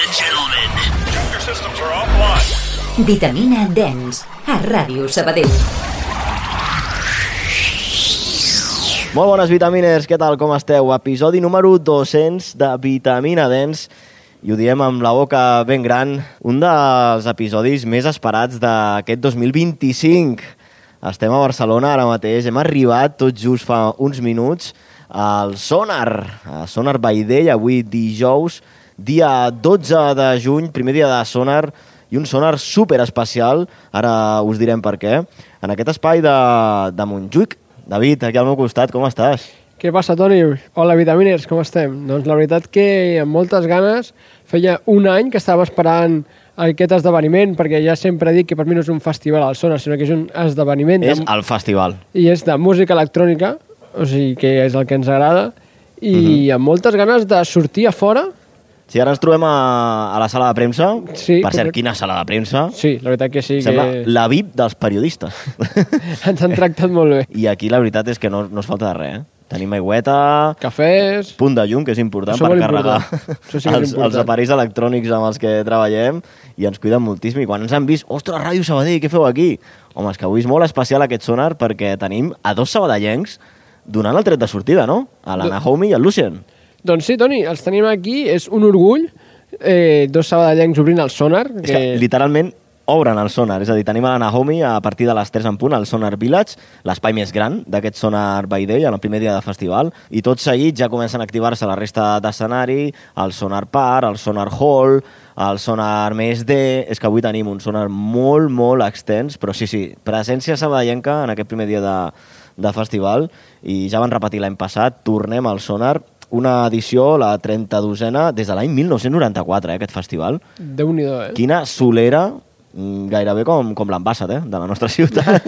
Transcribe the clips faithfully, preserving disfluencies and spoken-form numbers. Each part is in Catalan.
and gentlemen. Your systems are offline. Vitamina Dance, a Ràdio Sabadell. Molt bones vitaminers, què tal, com esteu? Episodi número dos-cents de Vitamina Dance, i ho diem amb la boca ben gran, un dels episodis més esperats d'aquest dos mil vint-i-cinc. Estem a Barcelona ara mateix, hem arribat tot just fa uns minuts al Sonar, a Sonar Baidell, avui dijous, dia dotze de juny, primer dia de Sonar, i un Sonar superespecial, ara us direm per què, en aquest espai de, de Montjuïc. David, aquí al meu costat, com estàs? Què passa, Toni? Hola, vitaminers, com estem? Doncs la veritat que amb moltes ganes, feia un any que estàvem esperant aquest esdeveniment, perquè ja sempre dic que per mi no és un festival al Sonar, sinó que és un esdeveniment. És de... el festival. I és de música electrònica, o sigui que és el que ens agrada, i uh-huh. amb moltes ganes de sortir a fora. Sí, ara ens trobem a, a la sala de premsa. Sí, per cert, correcte. Quina sala de premsa. Sí, la veritat que sí. Sembla que... la V I P dels periodistes. Ens han tractat molt bé. I aquí la veritat és que no, no es falta de res, eh? Tenim aigüeta... Cafès... Punt de llum, que és important Això per molt carregar important. Això sí que és els, els aparells electrònics amb els que treballem, i ens cuiden moltíssim. I quan ens han vist, ostres, Ràdio Sabadell, què feu aquí? Home, és que avui és molt especial aquest Sonar perquè tenim a dos sabadellencs donant el tret de sortida, no? A la Naomi i al Lucien. Doncs sí, Toni, els tenim aquí, és un orgull, eh, dos sabadellencs obrint el Sonar. Que... És que literalment obren el Sonar, és a dir, tenim a la Naomi a partir de les tres en punt al Sonar Village, l'espai més gran d'aquest Sonar Baidell, en el primer dia de festival, i tot seguit ja comencen a activar-se la resta d'escenari, el Sonar Park, el Sonar Hall, el Sonar Més D. És que avui tenim un Sonar molt, molt extens, però sí, sí, presència sabadellenca en aquest primer dia de, de festival, i ja van repetir l'any passat, tornem al Sonar, una edició, la trenta-dosena, des de l'any mil nou-cents noranta-quatre, eh, aquest festival. Déu-n'hi-do, eh? Quina solera, gairebé com, com l'ambassat, eh, de la nostra ciutat.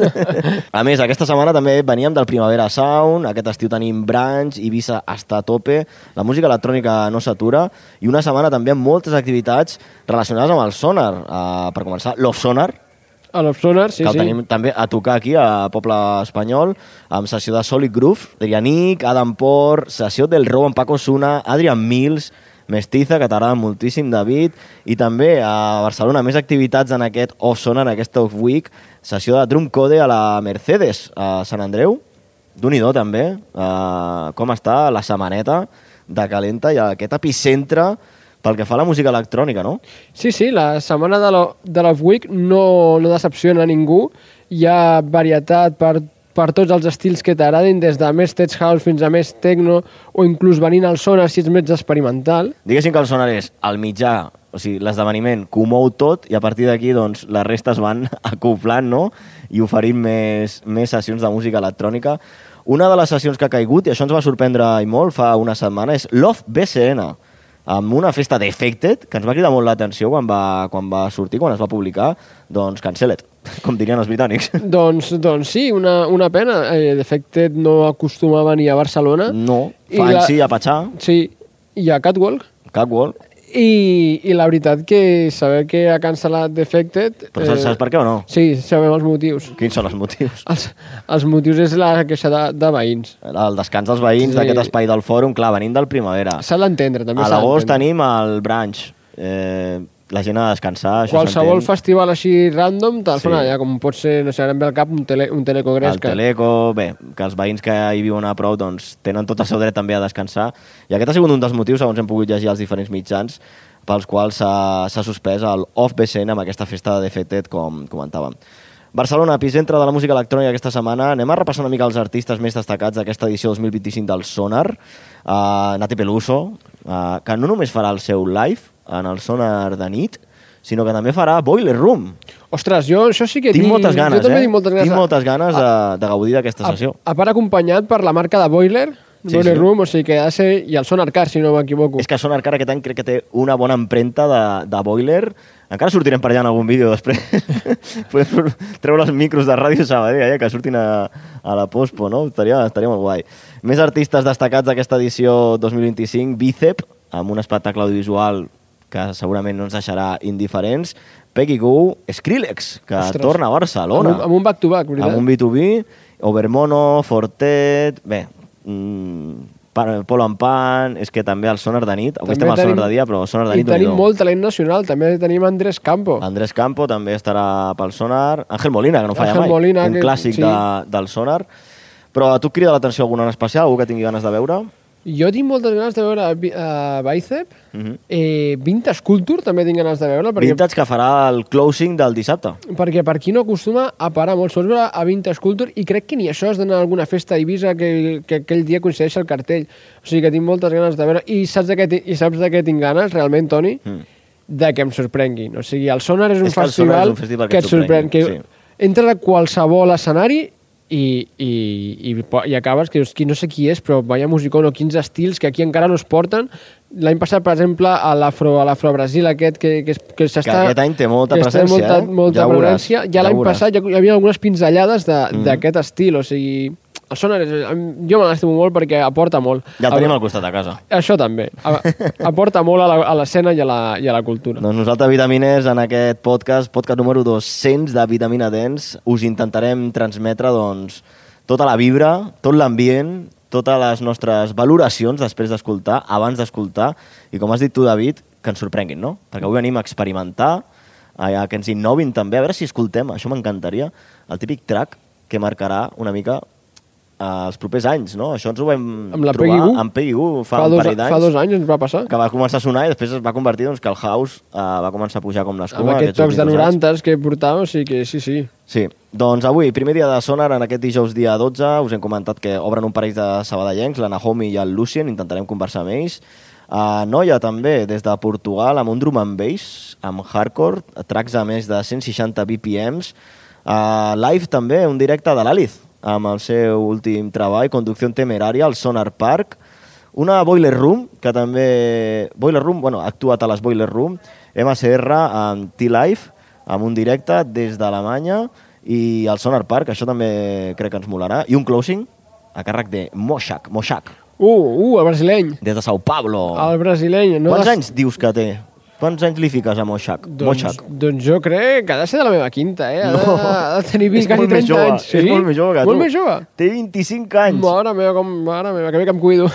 A més, aquesta setmana també veníem del Primavera Sound, aquest estiu tenim Branch, Ibiza hasta tope, la música electrònica no s'atura, i una setmana també amb moltes activitats relacionades amb el Sonar. Uh, per començar, Love Sonar, a Love Sonar, sí, que el sí. tenim també a tocar aquí, a Poble Espanyol, amb sessió de Solid Groove, Adrianic, Adam Port, sessió del Row amb Paco Suna, Adrian Mills, Mestiza, que t'agrada moltíssim, David, i també a Barcelona més activitats en aquest Off Sonar, en aquesta Off Week, sessió de Drum Code a la Mercedes, a Sant Andreu, d'un-i-do també, uh, com està la setmaneta de calenta i aquest epicentre pel que fa a la música electrònica, no? Sí, sí, la setmana de l'Off de l'Off Week no, no decepciona a ningú, hi ha varietat per per tots els estils que t'agradin, des de més tech house fins a més techno, o inclús venint al Sonar si ets més experimental. Diguéssim que el Sonar és el mitjà, o sigui, l'esdeveniment que ho mou tot, i a partir d'aquí doncs, les restes van acoplant, no? I oferint més, més sessions de música electrònica. Una de les sessions que ha caigut, i això ens va sorprendre i molt fa una setmana, és Love B C N, amb una festa d'Effected, que ens va cridar molt l'atenció quan va, quan va sortir, quan es va publicar, doncs cancel-it, com dirien els britànics. Doncs, doncs sí, una, una pena. Eh, Defected no acostumava a venir a Barcelona. No, fa anys sí, a Patxà. Sí, i a Catwalk. Catwalk. I, I la veritat que saber que ha cancel·lat Defected... Però saps, eh, saps per què o no? Sí, sabem els motius. Quins són els motius? Els, els motius és la queixa de, de veïns. El descans dels veïns, sí, d'aquest espai del fòrum, clar, venint del Primavera. S'ha d'entendre, també. A l'agost tenim el Branch. Eh, la gent ha de descansar, això qualsevol s'entén. Festival així random, te'l Sí. fan allà, com pot ser, no sé, ara em ve al cap un, tele, un telecogrés. El Teleco, bé, que els veïns que hi viuen a prou doncs, tenen tot el seu dret també a descansar. I aquest ha sigut un dels motius, segons hem pogut llegir als diferents mitjans, pels quals s'ha suspès el Off B C N amb aquesta festa de Defected, com comentàvem. Barcelona, epicentre de la música electrònica aquesta setmana. Anem a repassar una mica els artistes més destacats d'aquesta edició dos mil vint-i-cinc del Sonar. Uh, Nati Peluso, uh, que no només farà el seu live en el Sonar de nit, sinó que també farà Boiler Room. Ostres, jo això sí que tinc... Tinc moltes ganes, jo també eh? tinc moltes ganes, tinc moltes ganes a, de, de gaudir d'aquesta sessió. A, a part acompanyat per la marca de Boiler, sí, Boiler sí. Room, o sigui que ha de ser... I el Sonar Car, si no m'equivoco. És que Sonar Car aquest any crec que té una bona empremta de, de Boiler. Encara sortirem per allà en algun vídeo després. Podem treure els micros de Ràdio Sabadell, eh, que surtin a, a la Pospo, no? Estaria, estaria molt guai. Més artistes destacats d'aquesta edició dos mil vint-i-cinc, Bicep, amb un espectacle audiovisual que segurament no ens deixarà indiferents, Peggy Goo, Skrillex, que Ostres. torna a Barcelona. Amb un, amb un back-to-back, veritat? Amb un B dos B, Overmono, Fortet... Bé, mmm, Polo en Pan, és que també el Sonar de nit, avui També estem al tenim- Sonar de dia, però el Sonar de I nit... tenim déu-n'hi-do. molt talent nacional, també tenim Andrés Campo. Andrés Campo també estarà pel Sonar. Àngel Molina, que no falla Àngel mai. Molina, un que- clàssic sí. de, del Sonar. Però a tu et crida l'atenció alguna en especial? Algú que tingui ganes de veure? Jo tinc moltes ganes de veure uh, Bicep, uh Mhm. -huh. eh, Vintage Culture també tinc ganes de veure, perquè, Vintage, que farà el closing del dissabte. perquè per qui no acostuma a parar molt, sols veure a Vintage Culture, i crec que ni això és d'anar a alguna festa a Eivissa que, que aquell dia coincideix el cartell. O sigui que tinc moltes ganes de veure. I saps de què, ti- i saps de què tinc ganes, realment, Toni? Mm. De que em sorprenguin. O sigui, el Sonar és un És que el Sonar festival, és un festival que que et et sorprèn, sorprengui, que sí. entres a qualsevol escenari i, i, i, po- i acabes que dius, qui no sé qui és, però vaya musicón o quins estils que aquí encara no es porten. L'any passat, per exemple, a l'Afro a l'Afro-Brasil aquest que, que, es- que s'està... Que aquest any té molta que està presència, molta, eh? molta Ja ho veuràs, presència. Ja ja l'any ho veuràs. passat ja hi havia algunes pinzellades de- Mhm. d'aquest estil, o sigui... El Sonar, és, jo me l'estimo molt perquè aporta molt. Ja el A- tenim al costat de casa. Això també. A- Aporta molt a la- a l'escena i, a la, i a la cultura. Doncs nosaltres, Vitaminers, en aquest podcast, podcast número dos-cents de Vitamina Dents, us intentarem transmetre doncs, tota la vibra, tot l'ambient, totes les nostres valoracions després d'escoltar, abans d'escoltar, i com has dit tu, David, que ens sorprenguin, no? Perquè avui venim a experimentar, a, a que ens innovin també, a veure si escoltem, això m'encantaria, el típic track que marcarà una mica eh, els propers anys, no? Això ens ho vam Amb la trobar Peggy Goo. amb Peggy Goo fa, Fa un dos, parell d'anys. fa dos anys ens va passar. Que va començar a sonar i després es va convertir doncs, que el house eh, va començar a pujar com Amb l'escuma. aquests aquests tocs de últims anys. noranta que portava, o sigui que sí, sí. Sí, doncs avui, primer dia de Sonar, en aquest dijous dia dotze, us hem comentat que obren un parell de sabadellencs, la Naomi i el Lucien, intentarem conversar amb ells. A Noia també, des de Portugal, amb un drum and bass, amb hardcore, tracks a més de cent seixanta B P Ms. Uh, live també, un directe de l'Alice, amb el seu últim treball, Conducción Temeraria, al Sonar Park. Una Boiler Room, que també... Boiler Room, bueno, ha actuat a les Boiler Room, M S R amb T-Life, amb un directe des d'Alemanya, i el Sonar Park, això també crec que ens molarà. I un closing a càrrec de Moshak, Moshak, Uh, uh, el brasileny. des de Sao Paulo. El brasileny. No Quants des- anys dius que té? Quants anys li fiques a Moshak? Doncs, Moshak. doncs jo crec que ha de ser de la meva quinta, eh? Ha, de, No. ha de tenir És quasi molt més trenta jove, anys. Sí? és molt més jove que molt tu. més jove? Té vint-i-cinc anys. Mare meva, com, mare meva, que bé que em cuido.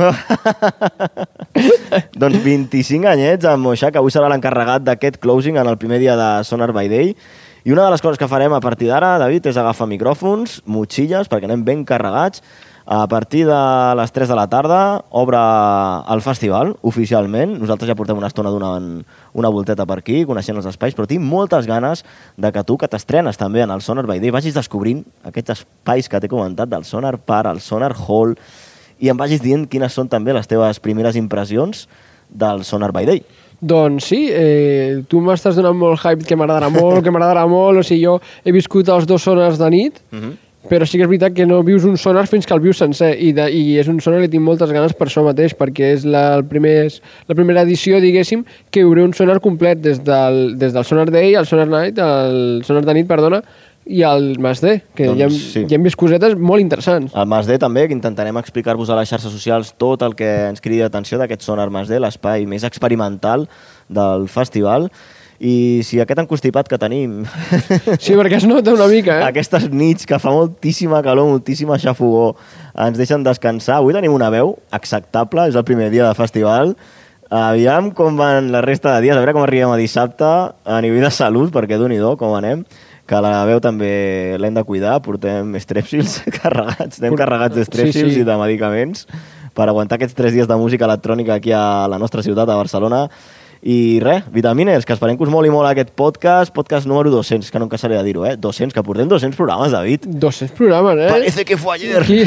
Doncs vint-i-cinc anyets amb Moshak, avui serà l'encarregat d'aquest closing en el primer dia de Sonar by Day. I una de les coses que farem a partir d'ara, David, és agafar micròfons, motxilles, perquè anem ben carregats. A partir de les tres de la tarda obre el festival, oficialment. Nosaltres ja portem una estona donant una volteta per aquí, coneixent els espais, però tinc moltes ganes de que tu, que t'estrenes també en el Sonar by Day, vagis descobrint aquests espais que t'he comentat del Sonar Park, el Sonar Hall, i em vagis dient quines són també les teves primeres impressions del Sonar by Day. Doncs sí, eh, tu m'estàs donant molt hype, que m'agradarà molt, que m'agradarà molt. O sigui, jo he viscut els dos sonars de nit, Uh -huh. però sí que és veritat que no vius un sonar fins que el vius sencer, i, de, i és un sonar que tinc moltes ganes per això mateix, perquè és la, el primer, la primera edició, diguéssim, que veuré un sonar complet des del, des del Sonar Day, el Sonar Night, el Sonar de nit, perdona, i el Mas D, que Doncs hi, ha, sí. hi ha vist cosetes molt interessants. El Mas D també, que intentarem explicar-vos a les xarxes socials tot el que ens cridi l'atenció d'aquest Sonar Mas D, l'espai més experimental del festival. I si aquest encostipat que tenim, Sí, perquè es nota una mica, eh? aquestes nits que fa moltíssima calor, moltíssima xafogó, ens deixen descansar. Avui tenim una veu acceptable, és el primer dia de festival. Aviam com van la resta de dies, a veure com arribem a dissabte a nivell de salut, perquè d'un-i-do, com anem, que la veu també l'hem de cuidar, portem strepsils carregats, estem Por- carregats d'strepsils sí, sí. i de medicaments per aguantar aquests tres dies de música electrònica aquí a la nostra ciutat, a Barcelona. I res, Vitamines, que esperem que us moli molt aquest podcast, podcast número dos-cents, que no em cansaré de dir-ho, eh? dos-cents, que portem dos-cents programes, David. dos-cents programes, eh? Parece que fue ayer. Qui,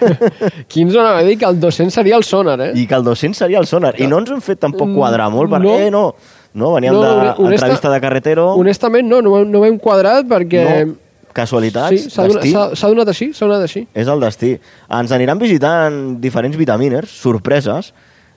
qui ens anava a dir que el dos-cents seria el sonar, eh? I que el dos-cents seria el Sonar. I no ens hem fet tampoc quadrar molt, perquè No. eh, no, no, veníem No, no, honesta- d'entrevista de carretero, Honestament, no, no, ho hem- no ho hem quadrat perquè... no, casualitats, Sí, s'ha donat, destí. s'ha- s'ha donat així, s'ha donat així. És el destí. Ens aniran visitant diferents vitaminers, sorpreses.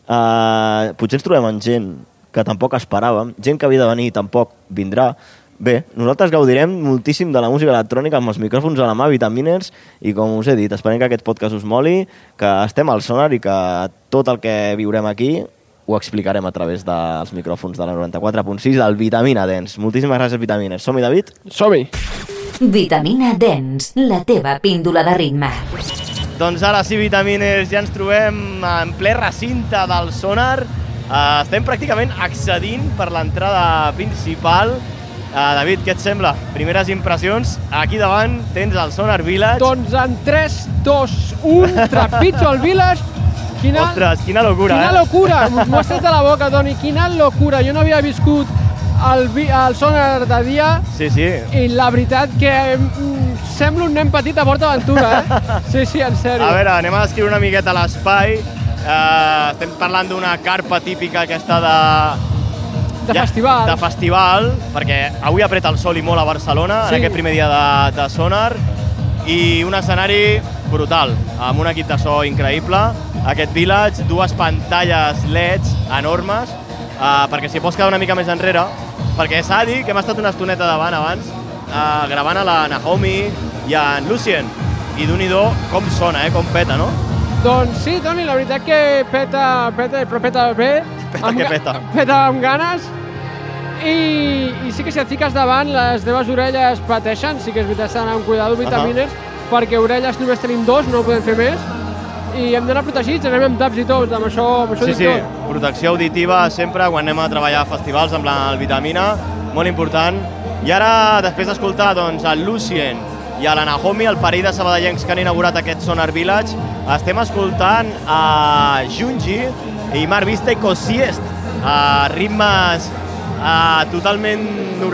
Uh, potser ens trobem amb gent que tampoc esperàvem, gent que havia de venir i tampoc vindrà. Bé, nosaltres gaudirem moltíssim de la música electrònica amb els micròfons a la mà, Vitaminers, i com us he dit, esperem que aquest podcast us moli, que estem al Sonar i que tot el que viurem aquí ho explicarem a través dels micròfons de la noranta-quatre punt sis del Vitamina Dents. Moltíssimes gràcies, Vitaminers. Som-hi, David? Som-hi! Vitamina Dents, la teva píndola de ritme. Doncs ara sí, Vitamines, ja ens trobem en ple recinte del Sonar. Uh, estem pràcticament accedint per l'entrada principal. Uh, David, què et sembla? Primeres impressions. Aquí davant tens el Sonar Village. Doncs en tres, dos, un, trepitjo al Village. Quina, Ostres, quina locura, quina eh? locura! M'ho has tret de la boca, Toni. Quina locura! Jo no havia viscut el, el Sonar de dia. Sí, sí. I la veritat que mm, sembla un nen petit a PortAventura, eh? Sí, sí, en sèrio. A veure, anem a descriure una miqueta l'espai. Uh, estem parlant d'una carpa típica aquesta de... De ja, festival. De festival, perquè avui apreta el sol i molt a Barcelona, sí. En aquest primer dia de, de Sonar, i un escenari brutal, amb un equip de so increïble. Aquest Village, dues pantalles L E Ds enormes, uh, perquè si pots quedar una mica més enrere, perquè s'ha de dir que hem estat una estoneta davant abans, uh, gravant a la Naomi i en Lucien, i d'un-i-do com sona, eh? Com peta, no? Doncs sí, Toni, la veritat que peta, peta, però peta bé. Peta que peta. Peta amb ganes. I, I sí que si et fiques davant, les teves orelles pateixen, sí que és veritat, s'ha d'anar amb cuidado, Vitamines, uh-huh. perquè orelles només tenim dos, no podem fer més, i hem d'anar protegits, anem amb taps i tot, amb això, amb això sí, dic sí. tot. Protecció auditiva sempre quan anem a treballar a festivals, amb el Vitamina, molt important. I ara, després d'escoltar doncs, el Lucien i a la Naomi, el parell de sabadellencs que han inaugurat aquest Sonar Village, estem escoltant a Junji i Mar Vista i Kosiest, a ritmes a totalment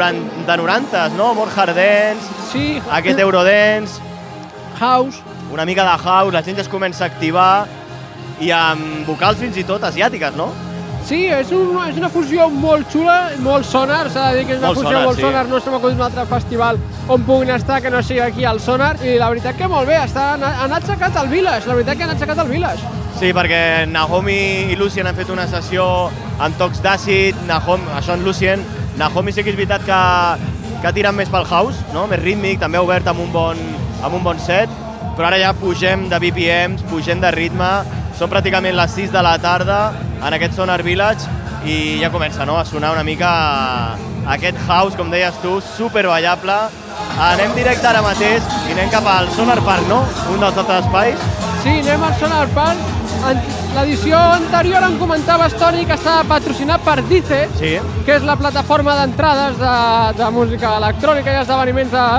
de norantes, no? Molt hard dance, sí. Aquest eurodance, house, una mica de house, la gent ja es comença a activar i amb vocals fins i tot asiàtiques, no? Sí, és, un, és una fusió molt xula, molt Sonar, s'ha de dir que és una molt fusió sonar, molt sí. Sonar, no estem acudint un altre festival on puguin estar que no sigui aquí al Sonar, i la veritat que molt bé, està, han aixecat el Village, la veritat que han aixecat el Village. Sí, perquè Naomi i Lucien han fet una sessió amb tocs d'àcid, Naomi, això en Lucien, Naomi sí que és veritat que, que tiren més pel house, no? Més rítmic, també obert amb un bon, amb un bon set, però ara ja pugem de B P Ms, pugem de ritme, són pràcticament les sis de la tarda en aquest Sonar Village i ja comença, no?, a sonar una mica aquest house, com deies tu, super ballable. Anem directe ara mateix i anem cap al Sonar Park, no?, un dels altres espais. Sí, anem al Sonar Park. L'edició anterior em comentaves, Toni, que està patrocinat per Dice, sí. que és la plataforma d'entrades de, de música electrònica i esdeveniments de,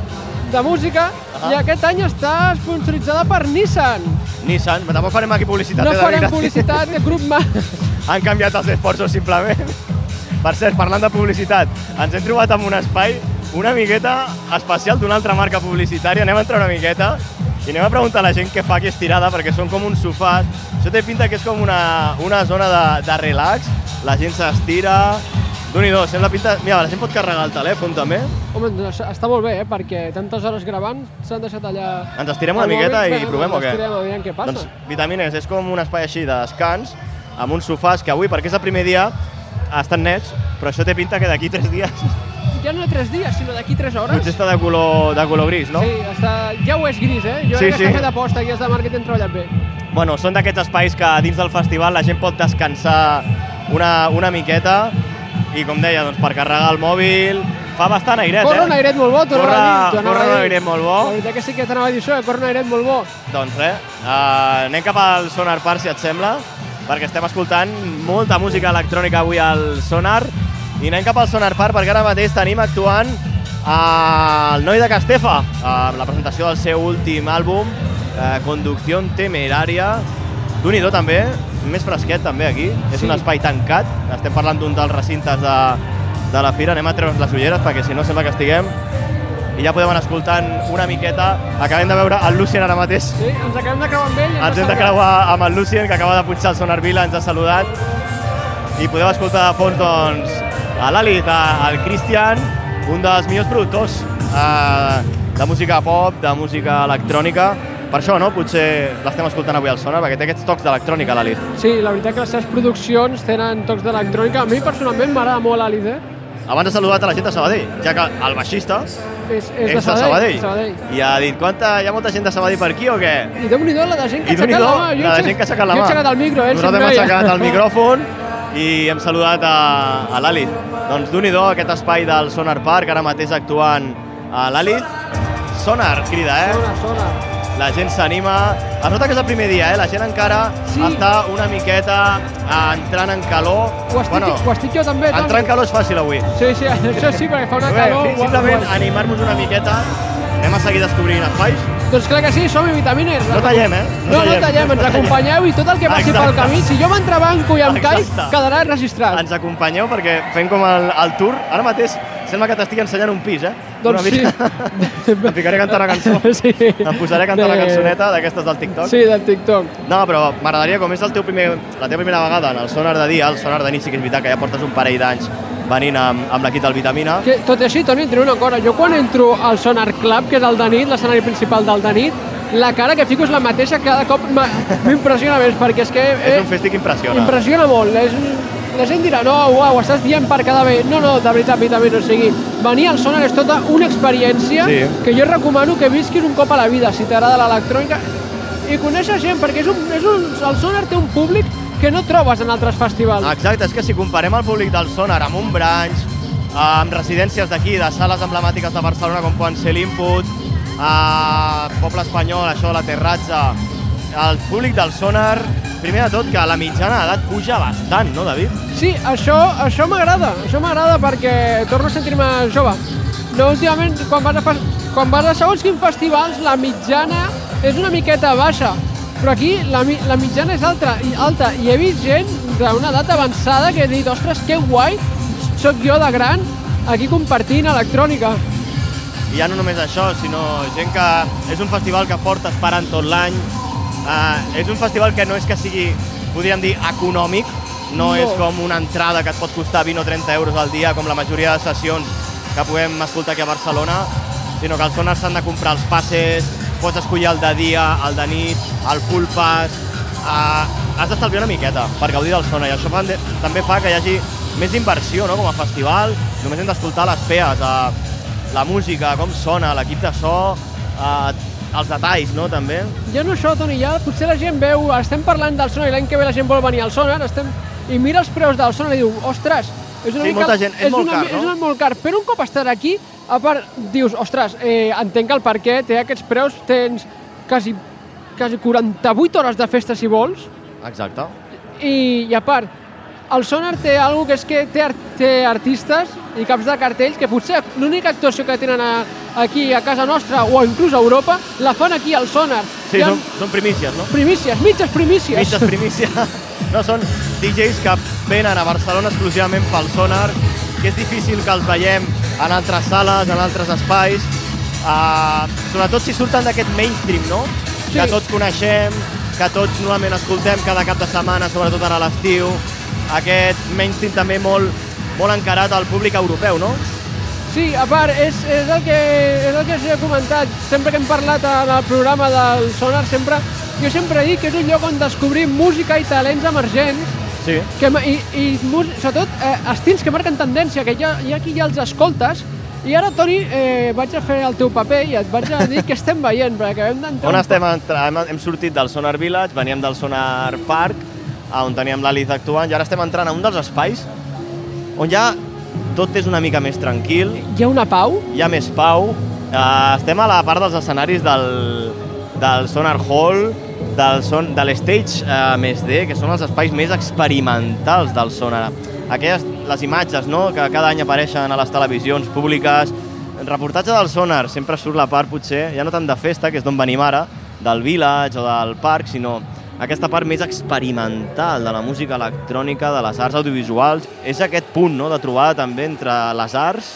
de música, uh-huh. i aquest any està sponsoritzada per Nissan. Nissan, tampoc farem aquí publicitat. No eh, farem David? publicitat de grup mà. Han canviat els esforços, simplement. Per cert, parlant de publicitat, ens hem trobat en un espai una miqueta especial d'una altra marca publicitària. Anem a entrar una miqueta i anem a preguntar a la gent què fa aquí estirada, perquè són com uns sofàs. Això té pinta que és com una, una zona de, de relax, la gent s'estira. D'un-i-do, sembla pinta... Mira, la gent pot carregar el telèfon també. Home, doncs està molt bé, eh? Perquè tantes hores gravant s'han deixat allà... Ens estirem una miqueta i bé, provem o què? Ens estirem, aviam què passa. Doncs, Vitamines, és com un espai així de descans, amb uns sofàs que avui, perquè és el primer dia, estan nets, però això té pinta que d'aquí tres dies... Ja no tres dies, sinó d'aquí tres hores. Potser està de color, de color gris, no? Sí, està... ja ho és gris, eh? Jo sí, crec que sí. està fet aposta, aquí els de màrqueting han treballat bé. Bueno, són d'aquests espais que dins del festival la gent pot descansar una, una miqueta i, com deia, doncs, per carregar el mòbil... Fa bastant airet, corre eh? un airet molt bo, torna corre, a dir. corre un airet molt bo. La veritat que sí que t'anava a dir això, corre un airet molt bo. Doncs res, uh, anem cap al Sonar Park, si et sembla, perquè estem escoltant molta música electrònica avui al Sonar, i anem cap al Sonar Park perquè ara mateix tenim actuant el noi de Castefa, amb la presentació del seu últim àlbum, eh, Conducción Temeraria. D'un-i-do també, més fresquet també aquí, és sí. un espai tancat, estem parlant d'un dels recintes de, de la fira, anem a treure'ns les ulleres perquè si no sembla que estiguem, i ja podem anar escoltant una miqueta. Acabem de veure el Lucien ara mateix. Sí, ens acabem de creuar amb ell. Ens hem de creuar amb el Lucien, que acaba de pujar al Sonar Vila, ens ha saludat, i podeu escoltar de fons, doncs, a l'Àlit, al Christian, un dels millors productors eh, de música pop, de música electrònica. Per això, no?, potser l'estem escoltant avui al Sonar, perquè té aquests tocs d'electrònica, l'Àlit. Sí, la veritat que les seves produccions tenen tocs d'electrònica. A mi, personalment, m'agrada molt l'Àlit, eh? Abans ha saludat a la gent de Sabadell, ja que el baixista és, és, és de de Sabadell. Sabadell. Sabadell. I ha dit, quanta, hi ha molta gent de Sabadell per aquí o què? I déu-n'hi-do la de gent que I ha aixecat la mà. Jo la he de gent que ha aixecat la mà. Jo he aixecat el micro, ell Nosaltres hem se'n aixecat veia. el micròfon i hem saludat a, a l'Àlit. Doncs d'un-i-do aquest espai del Sonar Park, ara mateix actuant a l'Àlit. Sonar, crida, eh? Sona, sona. la gent s'anima. Es nota que és el primer dia, eh? La gent encara Sí. està una miqueta eh, entrant en calor. Ho estic, ho estic jo també. Toni. Entrar en calor és fàcil avui. Sí, sí, això sí, perquè fa una Bé, calor... sí, simplement animar-nos una miqueta. Anem a seguir descobrint espais. Doncs clar que sí, som-hi, Vitaminers. No tallem, eh? No, no tallem, ens acompanyeu i tot el que passi Exacte. pel camí. Si jo m'entrebanco i em caic, Exacte. quedarà registrat. Ens acompanyeu perquè fem com el, el tour. Ara mateix sembla que t'estic ensenyant un pis, eh? Doncs Una sí. mica. Em ficaré a cantar una cançó. Sí. Em posaré a cantar De- una cançoneta d'aquestes del TikTok. Sí, del TikTok. No, però m'agradaria, com és el teu primer, la teva primera vegada en el Sonar de dia, el Sonar de nit sí que és veritat que ja portes un parell d'anys venint amb, amb l'equip del Vitamina. Que, tot i així, Toni, et diré una cosa. Jo quan entro al Sonar Club, que és el de nit, l'escenari principal del de nit, la cara que fico és la mateixa, cada cop m'ha- m'impressiona més, perquè és que... És un festi que impressiona. Impressiona molt. És, la gent dirà, no, uau, estàs dient per cada bé. No, no, de veritat, Vitamina, o sigui, venir al Sonar és tota una experiència Sí. que jo recomano que visquis un cop a la vida, si t'agrada l'electrònica, i conèixer gent, perquè és un, és un, el Sonar té un públic que no trobes en altres festivals. Exacte, és que si comparem el públic del Sonar amb un branch, amb residències d'aquí, de sales emblemàtiques de Barcelona com poden ser l'Input, a Poble Espanyol, això de la Terratza, el públic del Sonar, primer de tot que la mitjana d'edat puja bastant, no, David? Sí, això, això m'agrada, això m'agrada perquè torno a sentir-me jove. No, últimament, quan vas, a, fes- quan vas a segons quins festivals, la mitjana és una miqueta baixa, però aquí la, mi- la mitjana és alta, i, alta, i he vist gent d'una edat avançada que he dit, ostres, que guai, sóc jo de gran aquí compartint electrònica. I ja no només això, sinó gent que és un festival que porta esperant tot l'any. Uh, és un festival que no és que sigui, podríem dir, econòmic, no, No. és com una entrada que et pot costar vint o trenta euros al dia, com la majoria de sessions que podem escoltar aquí a Barcelona, sinó que els Sonar s'han de comprar els passes, pots escollir el de dia, el de nit, el full pass. Uh, has d'estalviar una miqueta per gaudir del Sonar, i això fa, també fa que hi hagi més inversió, no?, com a festival. Només hem d'escoltar les pees, uh, la música, com sona, l'equip de so, uh, els detalls, no?, també. Ja no això, Toni, ja potser la gent veu, estem parlant del Sonar i l'any que ve la gent vol venir al Sonar, estem, i mira els preus del Sonar i diu, ostres, és una Sí, mica... molta gent, és molt una, car, no? És una molt car, però un cop estar aquí, a part, dius, ostres, eh, entenc el per què té aquests preus, tens quasi, quasi quaranta-vuit hores de festa si vols, Exacte. i, i a part, el Sonar té alguna que és que té, art, té artistes i caps de cartells que potser l'única actuació que tenen a, aquí a casa nostra o inclús a Europa la fan aquí al Sonar. Sí, Hi ha són, són primícies, no? primícies, mitges primícies. Mitges primícia. No, són D Js que venen a Barcelona exclusivament pel Sonar, que és difícil que els veiem en altres sales, en altres espais, uh, sobretot si surten d'aquest mainstream, no? Sí. Que tots coneixem, que tots normalment escoltem cada cap de setmana, sobretot ara a l'estiu, aquest mainstream també molt, molt encarat al públic europeu, no? Sí, a part, és, és el que, és el que us he comentat. Sempre que hem parlat en el programa del Sonar, sempre, jo sempre dic que és un lloc on descobrim música i talents emergents, Sí. que, ma- i, i mus- sobretot eh, estils que marquen tendència, que ja, ja aquí ja els escoltes. I ara, Toni, eh, vaig a fer el teu paper i et vaig a dir què estem veient, perquè acabem d'entrar... On un estem? Entra- Hem, hem sortit del Sonar Village, veníem del Sonar Park, on teníem l'Alice actuant, i ara estem entrant a un dels espais on ja tot és una mica més tranquil, Hi ha una pau? hi ha més pau. Uh, estem a la part dels escenaris del, del Sonar Hall, del, son, de l'Stage uh, més D, que són els espais més experimentals del Sonar. Aquelles, les imatges, no?, que cada any apareixen a les televisions públiques. El reportatge del Sonar sempre surt la part, potser, ja no tant de festa, que és d'on venim ara, del Village o del parc, sinó aquesta part més experimental de la música electrònica, de les arts audiovisuals. És aquest punt, no?, de trobada també entre les arts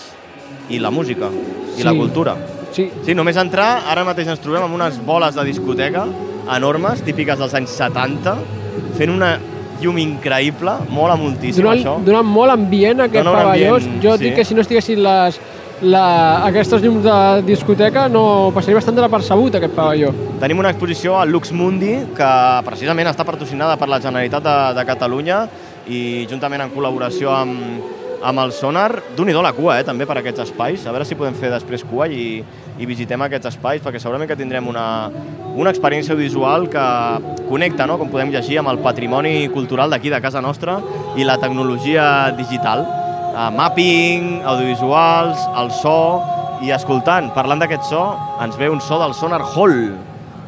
i la música, i Sí. la cultura. Sí. Sí, només entrar, ara mateix ens trobem amb unes boles de discoteca enormes, típiques dels anys setanta, fent una llum increïble, mola moltíssim Donant, això. donant molt ambient a aquest Dona un pavelló. ambient, Jo sí. dic que si no estiguessin les, la, aquestes llums de discoteca no passaria bastant de la percebut aquest pavelló. Tenim una exposició al Lux Mundi, que precisament està patrocinada per la Generalitat de, de Catalunya i juntament en col·laboració amb, amb el Sonar. Déu-n'hi-do la cua, eh, també, per aquests espais. A veure si podem fer després cua i, i visitem aquests espais, perquè segurament que tindrem una, una experiència audiovisual que connecta, no?, com podem llegir, amb el patrimoni cultural d'aquí, de casa nostra, i la tecnologia digital. Uh, mapping, audiovisuals, el so, i escoltant, parlant d'aquest so, ens ve un so del Sonar Hall.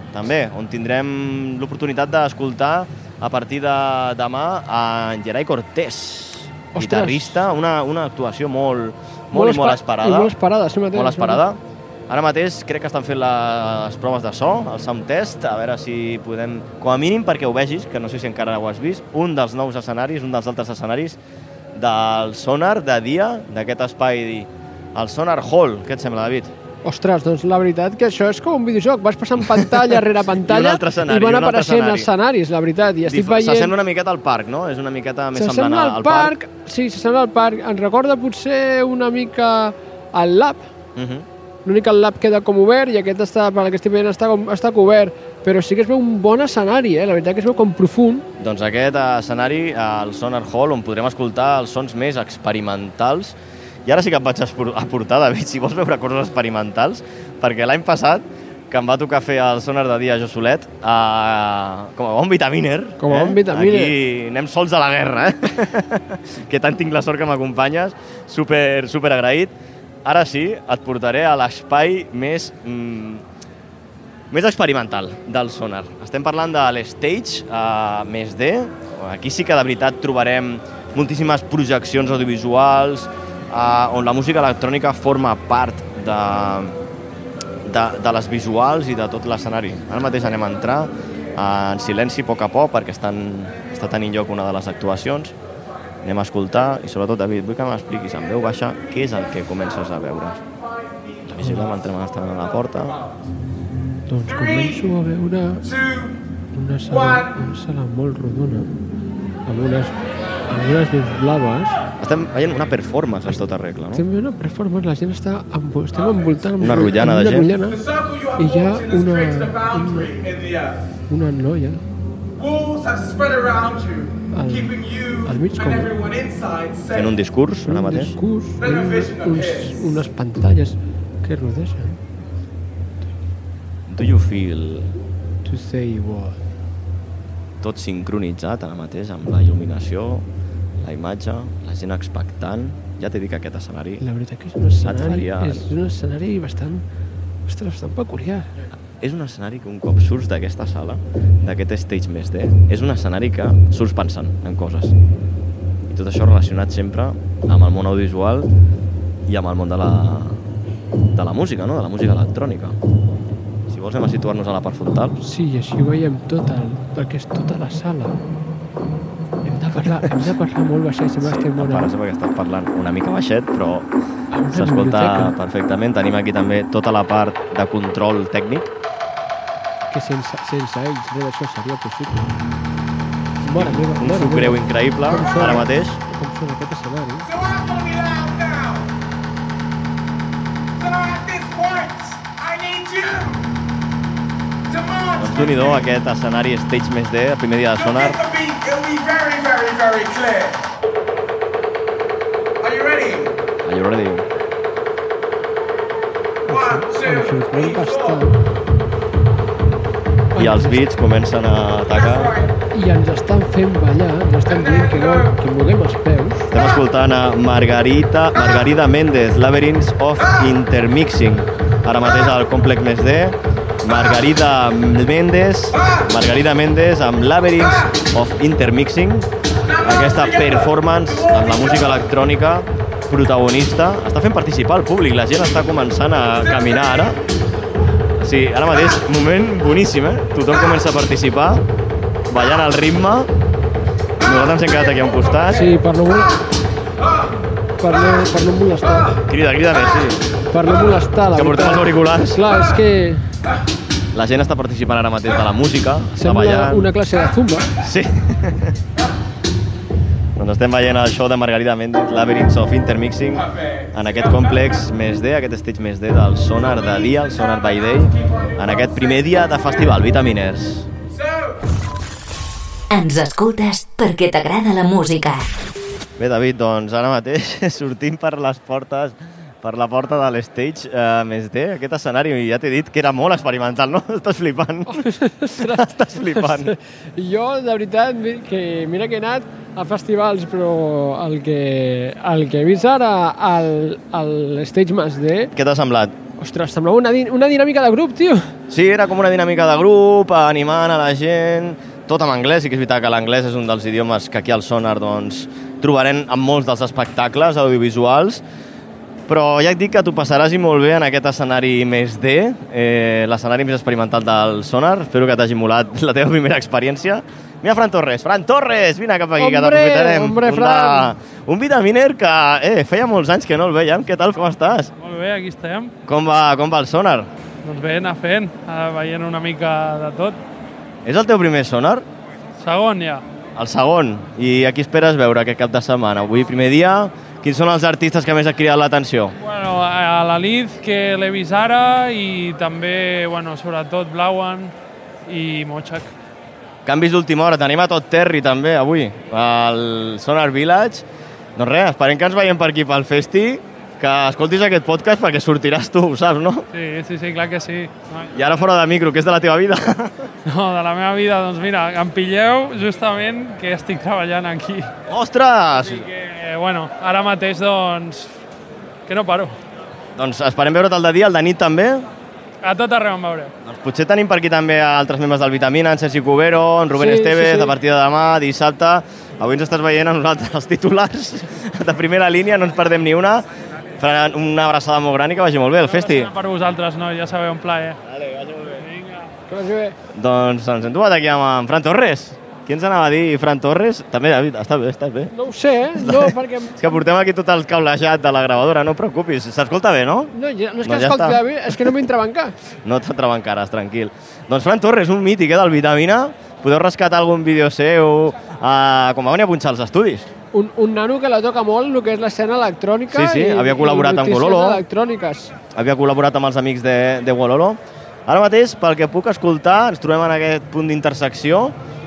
també, on tindrem l'oportunitat d'escoltar a partir de demà a en Gerai Cortés, Ostres. guitarrista, una, una actuació molt, molt, Molt i molt espa- esperada. i molt esperada, sí mateix, Molt sí esperada. Ara mateix crec que estan fent les proves de so, el sound test, a veure si podem, com a mínim perquè ho vegis, que no sé si encara ho has vist, un dels nous escenaris, un dels altres escenaris del Sonar de dia, d'aquest espai, el Sonar Hall. Què et sembla, David? Ostres, doncs la veritat que això és com un videojoc. Vas passant pantalla rere pantalla I un altre escenari, i van un altre apareixent escenari. escenaris, la veritat. I estic Dif- veient... S'assembla una miqueta al parc, no? És una miqueta més semblant S'assembla al, al al parc. parc. Sí, s'assembla al parc. Ens recorda potser una mica al Lab. Uh -huh. L'únic que el Lab queda com obert i aquest, està, per el que estic veient, està, com, està cobert. Però sí que es veu un bon escenari, eh? La veritat que es veu com profund. Doncs aquest escenari, al Sonar Hall, on podrem escoltar els sons més experimentals. I ara sí que et vaig espor- aportar, David, si vols veure coses experimentals, perquè l'any passat, que em va tocar fer el Sonar de dia jo solet, eh, com a bon vitaminer. Com a eh? bon vitaminer. Aquí anem sols a la guerra, eh? Que tant tinc la sort que m'acompanyes. Super, super agraït. Ara sí, et portaré a l'espai més... Mm, més experimental del Sonar. Estem parlant de l'Stage uh, més D. Aquí sí que de veritat trobarem moltíssimes projeccions audiovisuals uh, on la música electrònica forma part de, de, de les visuals i de tot l'escenari. Ara mateix anem a entrar uh, en silenci a poc a poc perquè estan, està tenint lloc una de les actuacions. Anem a escoltar i sobretot, David, vull que m'expliquis en veu baixa què és el que comences a veure. Vigilem, entrem a estar a la porta. Doncs començo a veure una sala, una sala molt rodona, amb unes, amb unes llums blaves. Estem veient una performance a tota regla, no? Estem veient una performance, la gent està envo estem envoltant amb Una rotllana amb de una gent. rotllana, i hi ha una, una, una noia Walls have spread around you, al, keeping you al mig and com everyone inside Fent safe. un discurs, ara un mateix. discurs, i uns, unes pantalles que rodegen. Do you feel To say what? tot sincronitzat ara mateix amb la il·luminació, la imatge, la gent expectant? Ja t'he dit que aquest escenari... La veritat que és un escenari, faria- és un escenari bastant, ostres, bastant peculiar. És un escenari que un cop surts d'aquesta sala, d'aquest stage més D, és un escenari que surts pensant en coses. I tot això relacionat sempre amb el món audiovisual i amb el món de la, de la música, no? De la música electrònica. Si vols anem a situar-nos a la part frontal. Sí, i així ho veiem tot el, el que és tota la sala. Hem de parlar, hem de parlar molt baixet, sembla que estem em molt pare sembla que estàs parlant una mica baixet, però a una s'escolta biblioteca, perfectament. Tenim aquí també tota la part de control tècnic. que sense, sense ells res d'això seria possible. Mare meva, Un mare fucreu meva. increïble, Com sona? ara mateix. Com sona aquest escenari? So I'm gonna be loud now. So at this point, I need you to march Doncs with déu-n'hi-do, me. aquest escenari Stage més D, el primer dia de You'll Sonar. get the beat. It'll be very, very, very clear. Are you ready? Are you ready? One, Em two, sorprèn three, bastant. four. I els beats comencen a That's atacar. right. I ens estan fent ballar, ens estan dient que, no, que moguem els peus. Estem escoltant a Margarita, Margarida Méndez, Labyrinths of Intermixing. Ara mateix al Complex més D. Margarida Méndez, Margarida Méndez amb Labyrinths of Intermixing. Aquesta performance amb la música electrònica protagonista. Està fent participar el públic, la gent està començant a caminar ara. Sí, ara mateix, moment boníssim, eh? Tothom comença a participar, ballant al ritme. Nosaltres ens hem quedat aquí a un costat. Sí, per no, mol- per no, per no molestar. Crida, crida més, sí. Per no molestar, la Que portem veritat. els auriculars. Clar, és que La gent està participant ara mateix de la música, està sembla ballant. una classe de zumba. Sí. Doncs estem veient el show de Margarida Méndez, Labyrinths of Intermixing, en aquest complex més D, aquest stage més D del Sonar de dia, el Sonar by Day, en aquest primer dia de festival, Vitaminers. Ens escoltes perquè t'agrada la música. Bé, David, doncs ara mateix sortim per les portes, per la porta de l'stage eh, més D, aquest escenari, i ja t'he dit que era molt experimental, no? Estàs flipant. Estàs flipant. Jo, de veritat, mi- que mira que he anat a festivals, però el que, el que he vist ara al, al Stage Mas D, Què t'ha semblat? Ostres, semblava una, di una dinàmica de grup, tio. Sí, era com una dinàmica de grup, animant a la gent, tot en anglès. Sí que és veritat que l'anglès és un dels idiomes que aquí al Sonar doncs, trobarem en molts dels espectacles audiovisuals, però ja et dic que t'ho passaràs i molt bé en aquest escenari més D, eh, l'escenari més experimental del Sonar. Espero que t'hagi molat la teva primera experiència. Mira Fran Torres, Fran Torres, vine cap aquí, hombre, que t'aprofitarem. Hombre, un, Fran. de, un vitaminer que eh, feia molts anys que no el veiem. Què tal, com estàs? Molt bé, aquí estem. Com va, com va el Sonar? Doncs bé, anar fent, anar veient una mica de tot. És el teu primer Sonar? Segon ja. El segon. I a qui esperes veure aquest cap de setmana? Avui, primer dia, quins són els artistes que més ha cridat l'atenció? Bueno, a la Liz, que l'he vist ara, i també, bueno, sobretot Blauan i Mochak. Canvis d'última hora. Tenim a tot Terry també avui, al Sonar Village. Doncs res, esperem que ens veiem per aquí pel festi, que escoltis aquest podcast perquè sortiràs tu, ho saps, no? Sí, sí, sí, clar que sí. I ara fora de micro, què és de la teva vida? No, de la meva vida, doncs mira, em pilleu justament que estic treballant aquí. Ostres! Així que, bueno, ara mateix, doncs, que no paro. Doncs esperem veure't el de dia, el de nit també. A tot arreu em veureu. Doncs potser tenim per aquí també altres membres del Vitamina, en Sergi Cubero, en Rubén Sí, Estevez, sí, sí. a partir de demà, dissabte. Avui ens estàs veient a nosaltres, els titulars de primera línia, no ens perdem ni una. Fran, una abraçada molt gran i que vagi molt bé el festi. Per vosaltres, no, ja sabeu, un plaer. Vale, que vagi molt bé. Vinga. Que vagi bé. Doncs ens hem trobat aquí amb en Fran Torres. Qui ens anava a dir Fran Torres? També, David, està bé, estàs bé. No ho sé, eh? No, perquè... És que portem aquí tot el cablejat de la gravadora, no et preocupis. S'escolta bé, no? No, ja, no és que Doncs ja escolti, està. David, és que no m'entrebancar. No t'atrebancaràs, tranquil. Doncs Fran Torres, un mític eh, del Vitamina. Podeu rescatar algun vídeo seu eh, com va venir a punxar els estudis. Un, un nano que la toca molt, el que és l'escena electrònica. Sí, sí, i, havia col·laborat i amb notícies Gololo. electròniques. Havia col·laborat amb els amics de, de Wololo. Ara mateix, pel que puc escoltar, ens trobem en aquest punt d'intersecció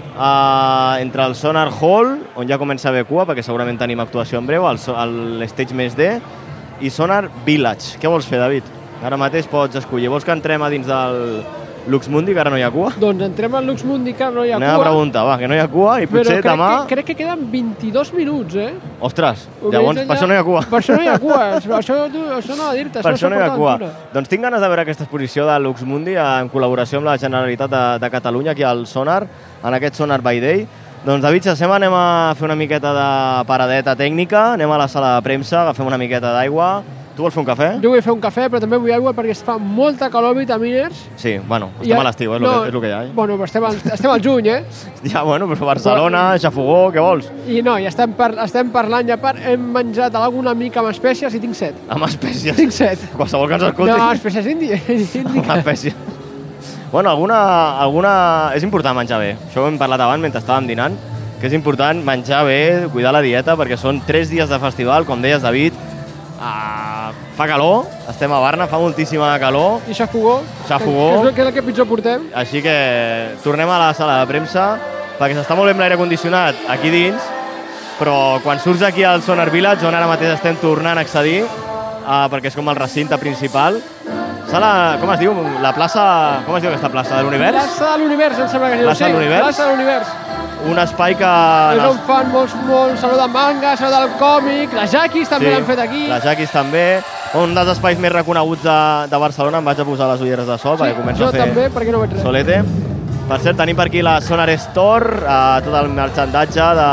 uh, entre el Sonar Hall, on ja comença a haver cua, perquè segurament tenim actuació en breu, el, so- el Stage més D, i Sonar Village. Què vols fer, David? Ara mateix pots escollir. Vols que entrem a dins del Luxmundi, que ara no hi ha cua? Doncs entrem al Luxmundi, que no hi ha Anem cua. a preguntar, va, que no hi ha cua i Però potser crec, demà... que, crec que queden vint-i-dos minuts, eh? Ostres, Ho llavors veig per allà? això no hi ha cua. Per això no hi ha cua, això, això, tu, això no va dir-te. Per això no hi ha s'ha cua. portat aventura. Doncs tinc ganes de veure aquesta exposició de Luxmundi en col·laboració amb la Generalitat de, de Catalunya aquí al Sonar, en aquest Sonar by Day. Doncs David, si sembla, anem a fer una miqueta de paradeta tècnica, anem a la sala de premsa, agafem una miqueta d'aigua. Tu vols fer un cafè? Jo vull fer un cafè, però també vull aigua perquè es fa molta calor, Vitaminers. Sí, bueno, estem a l'estiu, és, no, que, és el que hi ha. Eh? Bueno, però estem al, estem al juny, eh? Ja, bueno, però Barcelona, Xafogó, què vols? I no, i estem, par estem parlant, ja par hem menjat alguna mica amb espècies i tinc set. Amb espècies. Tinc set. Qualsevol que ens escolti. No, espècies indi Amb índiques. espècies. Bueno, alguna, alguna... És important menjar bé. Això ho hem parlat abans mentre estàvem dinant, que és important menjar bé, cuidar la dieta, perquè són tres dies de festival, com deies, David. Uh, fa calor, estem a Barna, fa moltíssima calor, I xafogó. Xafogó. Que, que, és el, que és el que pitjor portem. així que tornem a la sala de premsa, perquè s'està molt bé amb l'aire condicionat aquí dins, però quan surts aquí al Sonar Village, on ara mateix estem tornant a accedir, uh, perquè és com el recinte principal, sala, com es diu? La plaça... Com es diu aquesta plaça? De l'Univers? Plaça de l'Univers, em sembla que es diu. Plaça de Sí, l'Univers? Plaça de l'Univers. Un espai que... És on fan molts, molts saló de manga, saló del còmic, les jaquis també l'han fet aquí. Les jaquis també. Un dels espais més reconeguts de, de Barcelona. Em vaig a posar les ulleres de sol perquè començo jo a fer també, perquè no veig res. solete. Per cert, tenim per aquí la Sonar Store, eh, tot el marxandatge de,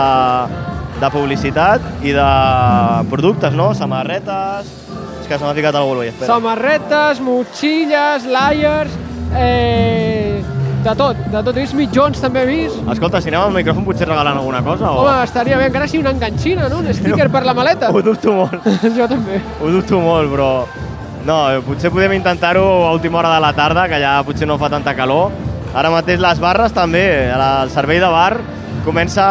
de publicitat i de productes, no? Samarretes... És que se m'ha ficat el bolo, espera. Samarretes, motxilles, laiers, eh, de tot, de tot. He vist mitjons també he vist. Escolta, si anem al micròfon potser regalen alguna cosa o... Home, estaria bé, encara sigui una enganxina, no? Un sticker per la maleta. Ho dubto molt. Jo també. Ho dubto molt, però... No, potser podem intentar-ho a última hora de la tarda, que ja potser no fa tanta calor. Ara mateix les barres també, el servei de bar comença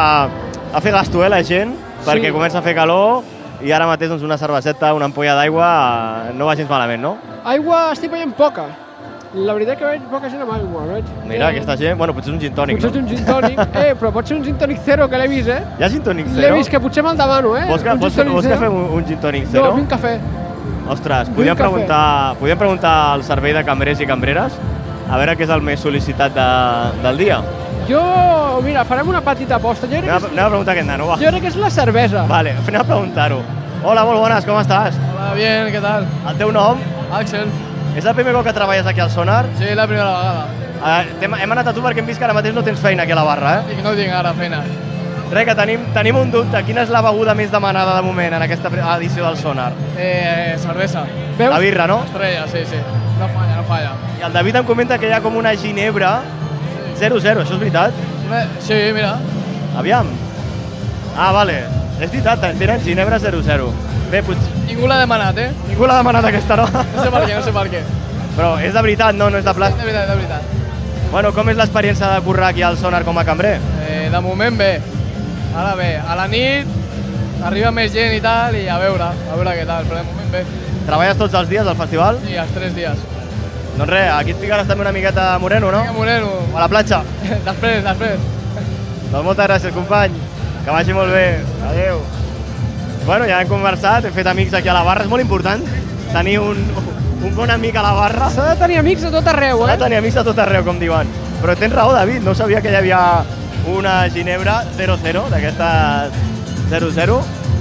a fer gasto, eh, la gent, perquè Sí. comença a fer calor i ara mateix doncs, una cerveseta, una ampolla d'aigua no va gens malament, no? Aigua estic veient poca. La veritat que veig poca gent amb aigua. Veig... Mira, aquesta gent, bueno, potser és un gin tònic, Potser és no? un gin tònic. Eh, però pot ser un gin tònic zero, que l'he vist, eh? Hi ha gin tònic L'he zero? vist, que potser me'l demano, eh? Vols que, Un gin vols, que- tònic vols que zero. fem un, un gin tònic No, zero? vull un cafè. Ostres, Vull podríem cafè. preguntar, podríem preguntar al servei de cambrers i cambreres a veure què és el més sol·licitat de, del dia. Jo, mira, farem una petita aposta. Jo crec, Anem a, que és, anem a preguntar a aquest nano, va. jo crec que és la cervesa. Vale, anem a preguntar-ho. Hola, molt bones, com estàs? Hola, bien, ¿qué tal? El teu nom? Àxel. És el primer cop que treballes aquí al Sonar? Sí, la primera vegada. Uh, hem, hem anat a tu perquè hem vist que ara mateix no tens feina aquí a la barra, eh? I no tinc ara feina. Res, que tenim, tenim un dubte. Quina és la beguda més demanada de moment en aquesta edició del Sonar? Eh, cervesa. Veus? La birra, no? Estrella, sí, sí. No falla, no falla. I el David em comenta que hi ha com una ginebra zero zero, això és veritat? Sí, mira. Aviam. Ah, vale. És veritat, tenen ginebra zero zero. Bé, potser... Ningú l'ha demanat, eh? Ningú l'ha demanat aquesta, no? No sé per què, no sé per què. Però és de veritat, no? No és de plat. De veritat, de veritat. Bueno, com és l'experiència de currar aquí al Sonar com a cambrer? Eh, de moment bé. Ara bé, a la nit arriba més gent i tal, i a veure, a veure què tal, però de moment bé. Treballes tots els dies al festival? Sí, els tres dies. Doncs res, aquí et ficaràs també una miqueta moreno, no? Vinga, Moreno. O a la platja. després, després. Doncs moltes gràcies, company. Que vagi molt bé. Adéu. Bueno, ja hem conversat, hem fet amics aquí a la barra. És molt important tenir un, un bon amic a la barra. S'ha de tenir amics a tot arreu, S'ha eh? de tenir amics a tot arreu, com diuen. Però tens raó, David, no sabia que hi havia una ginebra zero zero, d'aquesta zero zero.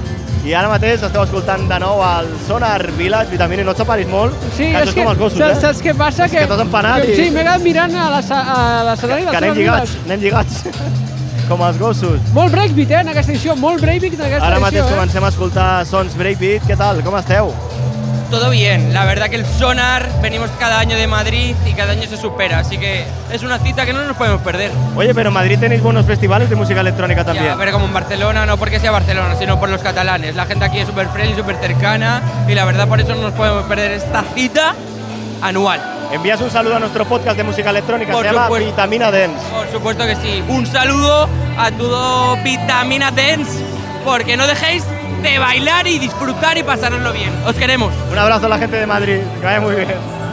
I ara mateix esteu escoltant de nou el Sonar Village, Vitamina, i no et separis molt, Sí, que això és com els gossos, saps, eh? saps què passa? És que t'has empanat que, i- Sí, m'he quedat mirant a la- a l'escenari Que del anem Sonar lligats, Village. anem lligats. Com els gossos. Molt breakbeat, eh, en aquesta edició. Molt breakbeat en aquesta Ara mateix edició, eh? comencem a escoltar sons breakbeat. Què tal? Com esteu? Todo bien, la verdad que el Sonar, venimos cada año de Madrid y cada año se supera, así que es una cita que no nos podemos perder. Oye, pero en Madrid tenéis buenos festivales de música electrónica también. Ya, pero como en Barcelona, no porque sea Barcelona, sino por los catalanes. La gente aquí es súper friendly, súper cercana y la verdad por eso no nos podemos perder esta cita anual. Envías un saludo a nuestro podcast de música electrónica, Por se llama supuesto. Vitamina Dance. Por supuesto que sí. Un saludo a todo Vitamina Dance, porque no dejéis de bailar y disfrutar y pasároslo bien. Os queremos. Un abrazo a la gente de Madrid, que vaya muy bien.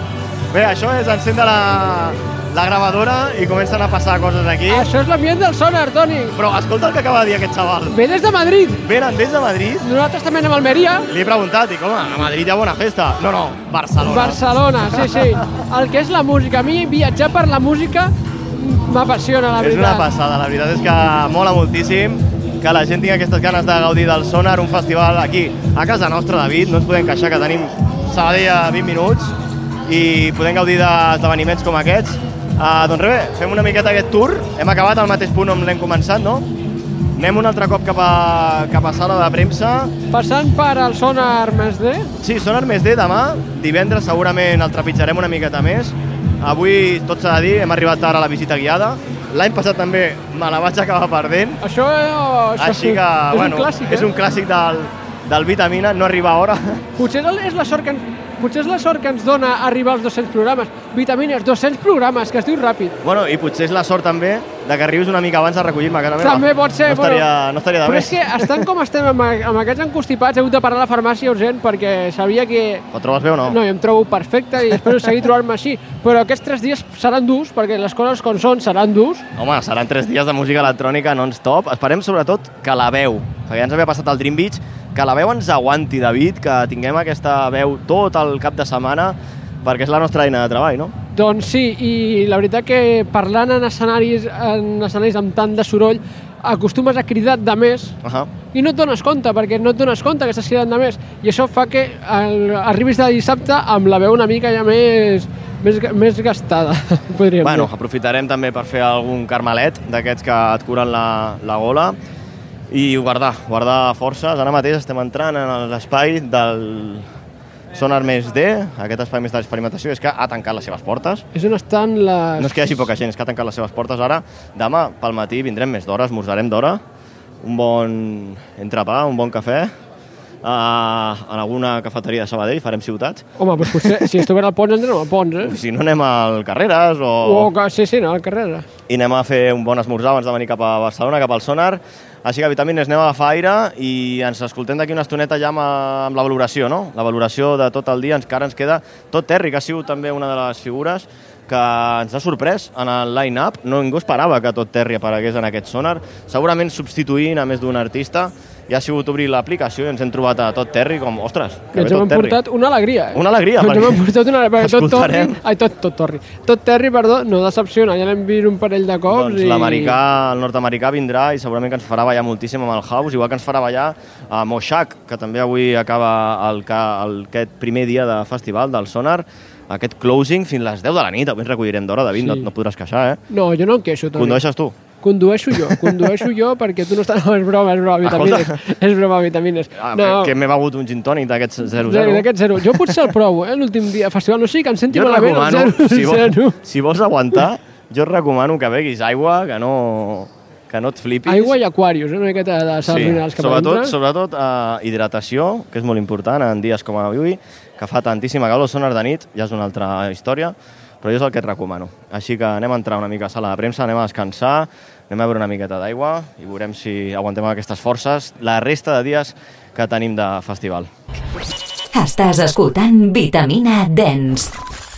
Bé, això és encendre la, la gravadora i comencen a passar coses aquí. Això és l'ambient del Sonar, Toni. Però escolta el que acaba de dir aquest xaval. Ve des de Madrid. Venen des de Madrid? Nosaltres també anem a Almeria. Li he preguntat, dic, home, a Madrid hi ha bona festa. No, no, Barcelona. Barcelona, sí, sí. El que és la música. A mi viatjar per la música m'apassiona, la És veritat. una passada, la veritat és que mola moltíssim que la gent tingui aquestes ganes de gaudir del Sonar, un festival aquí a casa nostra, David, no ens podem queixar que tenim Sabadell a vint minuts i podem gaudir d'esdeveniments com aquests. Uh, doncs res, bé, fem una miqueta aquest tour, hem acabat al mateix punt on l'hem començat, no? Anem un altre cop cap a, cap a sala de premsa. Passant per al Sonar més D. Sí, Sonar més D demà, divendres segurament el trepitjarem una miqueta més. Avui, tot s'ha de dir, hem arribat tard a la visita guiada. L'any passat també me la vaig acabar perdent. Això, això Així que, és bueno, un clàssic, eh? és un clàssic del, del Vitamina, no arribar a hora. Potser és la sort que, potser és la sort que ens dona arribar als dos-cents programes. Vitamines, dos-cents programes, que es diu ràpid. Bueno, i potser és la sort també de que arribis una mica abans a recollir-me a casa meva. També pot ser, No estaria, bueno, no estaria de però més. és que estant com estem amb, amb aquests encostipats he hagut de parar a la farmàcia urgent perquè sabia que... Ho trobes bé o no? No, jo em trobo perfecte i espero seguir trobant-me així. Però aquests tres dies seran durs, perquè les coses com són seran durs. Home, seran tres dies de música electrònica non-stop. Esperem sobretot que la veu, perquè ja ens havia passat al Dream Beach, que la veu ens aguanti, David, que tinguem aquesta veu tot el cap de setmana, perquè és la nostra eina de treball, no? Doncs sí, i la veritat que parlant en escenaris, en escenaris amb tant de soroll, acostumes a cridar de més Uh -huh. i no et dones compte, perquè no et dones compte que estàs cridant de més. I això fa que el, arribis de dissabte amb la veu una mica ja més, més, més gastada, podríem Bueno, dir. aprofitarem també per fer algun carmelet d'aquests que et curen la, la gola i guardar, guardar forces. Ara mateix estem entrant en l'espai del Sonar més D, aquest espai més d'experimentació, és que ha tancat les seves portes. És on estan les... No és que hi hagi poca gent, és que ha tancat les seves portes ara. Demà, pel matí, vindrem més d'hora, esmorzarem d'hora, un bon entrepà, un bon cafè, uh, en alguna cafeteria de Sabadell, farem ciutats. Home, doncs potser, si està obert al Pons, entrem al Pons, eh? Si no, anem al Carreras o... O, que, sí, sí, no, al carrer. I anem a fer un bon esmorzar abans de venir cap a Barcelona, cap al Sonar. Així que, Vitamines, anem a agafar aire i ens escoltem d'aquí una estoneta ja amb, amb la valoració, no? La valoració de tot el dia, encara ens queda tot Terri, que ha sigut també una de les figures que ens ha sorprès en el line-up. No, ningú esperava que tot Terri aparegués en aquest Sonar, segurament substituint a més d'un artista, i ha sigut obrir l'aplicació i ens hem trobat a Tot Terry com, ostres, que I bé ens hem Tot Terry. portat una alegria. Eh? Una alegria, Ens hem perquè portat una alegria, perquè tot Torri... escoltarem. Ai, tot, tot Torri. Tot Terry, perdó, no decepciona, ja l'hem vist un parell de cops Doncs i... l'americà, el nord-americà vindrà i segurament que ens farà ballar moltíssim amb el house, igual que ens farà ballar a Moshak, que també avui acaba el, el, aquest primer dia de festival del Sonar, aquest closing fins les deu de la nit, avui ens recollirem d'hora, David, Sí. no, no podràs queixar, eh? No, jo no em queixo, Toni. Condueixes tu? Condueixo jo, condueixo jo perquè tu no estàs... No, és broma, és broma, vitamines. Escolta. És broma, vitamines. Ah, no, que m'he begut un gin tònic d'aquests zero zero, zero. d'aquest zero. Jo potser el provo, eh, l'últim dia festival. No sé, que em senti Jo et malament el recomano, zero si, zero. vols, si vols aguantar, jo et recomano que beguis aigua, que no, que no et flipis. Aigua i aquarius, eh, una miqueta de sals Sí, minerals que sobretot, m'entra. sobretot uh, hidratació, que és molt important en dies com avui, que fa tantíssima calor, Sonar de nit, ja és una altra història, però jo és el que et recomano. Així que anem a entrar una mica a sala de premsa, anem a descansar, anem a beure una miqueta d'aigua i veurem si aguantem aquestes forces la resta de dies que tenim de festival. Estàs escoltant Vitamina Dance.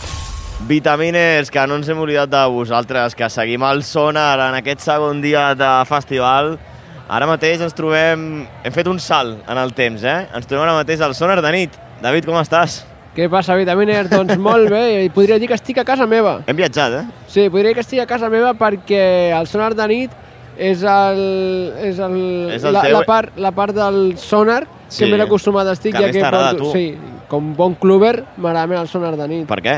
Vitamines, que no ens hem oblidat de vosaltres, que seguim el Sonar en aquest segon dia de festival. Ara mateix ens trobem... Hem fet un salt en el temps, eh? Ens trobem ara mateix al Sonar de nit. David, com estàs? Què passa, vitamines? Doncs molt bé, i podria dir que estic a casa meva. Hem viatjat, eh? Sí, podria dir que estic a casa meva perquè el Sonar de nit és, el, és, el, És el la, teu- la, part, la part del Sonar Sí, que més acostumat estic. que ja més t'agrada a tu. Sí, com bon cluber m'agrada més el Sonar de nit. Per què?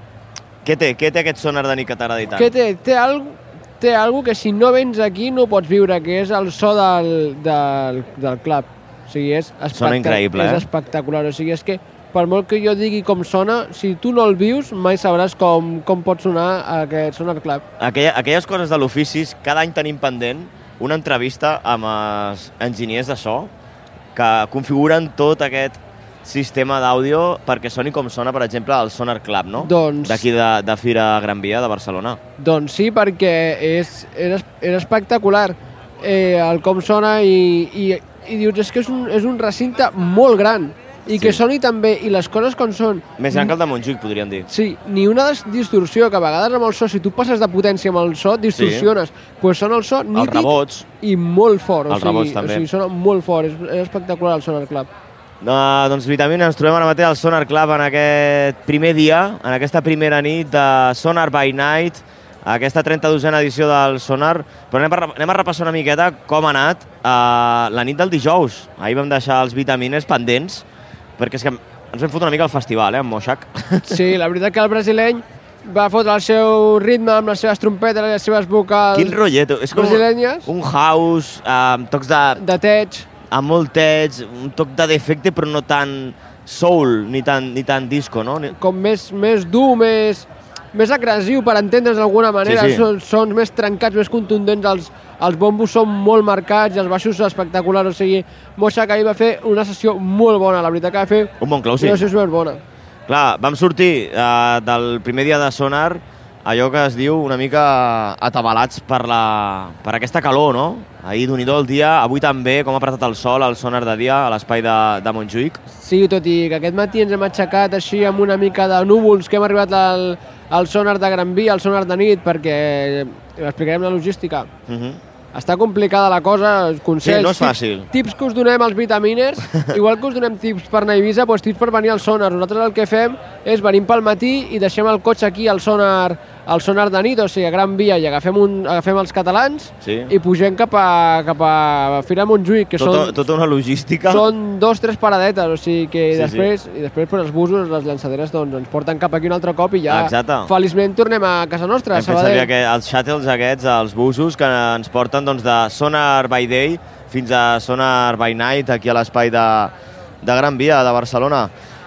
Què té? Què té aquest Sonar de nit que t'agrada tant? Què té? Té algo, té algo que si no vens aquí no pots viure, que és el so del, del, del club. O sigui, és, Sona increïble, és eh? espectacular. O sigui, és que per molt que jo digui com sona, si tu no el vius, mai sabràs com, com pot sonar aquest Sonar Club. Aquella, aquelles coses de l'ofici, cada any tenim pendent una entrevista amb els enginyers de so que configuren tot aquest sistema d'àudio perquè soni com sona, per exemple, el Sonar Club, no? Doncs- D'aquí de, de Fira Gran Via, de Barcelona. Doncs sí, perquè és, és, és espectacular eh, el com sona i, i, i dius, és que és un, és un recinte molt gran i que Sí. soni també, i les coses com són. Més gran que el de Montjuïc, podríem dir. Sí, ni una dis- distorsió, que a vegades amb el so, si tu passes de potència amb el so, distorsiones. Doncs pues sona el so Els nítid rebots. i molt fort. Els o sigui, rebots també. O sigui, sona molt fort, és, és espectacular el Sonar Club. Uh, doncs, Vitamina, ens trobem ara mateix al Sonar Club en aquest primer dia, en aquesta primera nit de Sonar by Night, aquesta trenta-dosena edició del Sonar, però anem a, anem a repassar una miqueta com ha anat uh, la nit del dijous. Ahir vam deixar els Vitamines pendents, perquè és que ens vam fotre una mica al festival, eh, amb Moshak. Sí, la veritat que el brasileny va fotre el seu ritme amb les seves trompetes i les seves vocals Quin rotllet, és com brasilenyes, un house, uh, amb tocs de... de tech. amb molt tech, un toc de defecte, però no tan soul, ni tan, ni tan disco, no? Ni- com més, més dur, més, més agressiu, per entendre's d'alguna manera. Sí, sí. Són sons més trencats, més contundents, els, els bombos són molt marcats i els baixos espectaculars. O sigui, Moshak ahir va fer una sessió molt bona, la veritat que va fer Un bon una closing. sessió super bona. Clar, vam sortir uh, del primer dia de Sonar, allò que es diu una mica atabalats per, la, per aquesta calor, no? Ahir d'un i do el dia, avui també, com ha apretat el sol al Sonar de dia, a l'espai de, de Montjuïc. Sí, tot i que aquest matí ens hem aixecat així amb una mica de núvols, que hem arribat al, al Sonar de Gran Via, al Sonar de nit, perquè explicarem la logística. Uh -huh. Està complicada la cosa, consells, Sí, no és tips- fàcil. tips que us donem als Vitaminers, igual que us donem tips per anar a Eivissa, doncs tips per venir al Sonar. Nosaltres el que fem és venim pel matí i deixem el cotxe aquí al Sonar, al Sonar de nit, o sigui, a Gran Via, i agafem, un, agafem els catalans Sí. i pugem cap a, cap a Fira Montjuïc, que Tota, són, tota una logística. són dos, tres paradetes, o sigui que Sí, sí. després, i després per els busos, les llançaderes, doncs, ens porten cap aquí un altre cop i ja Exacte. feliçment tornem a casa nostra, a Hem fet servir Sabadell. aquest, els shuttles aquests, els busos, que ens porten doncs, de Sonar by Day fins a Sonar by Night, aquí a l'espai de, de Gran Via, de Barcelona.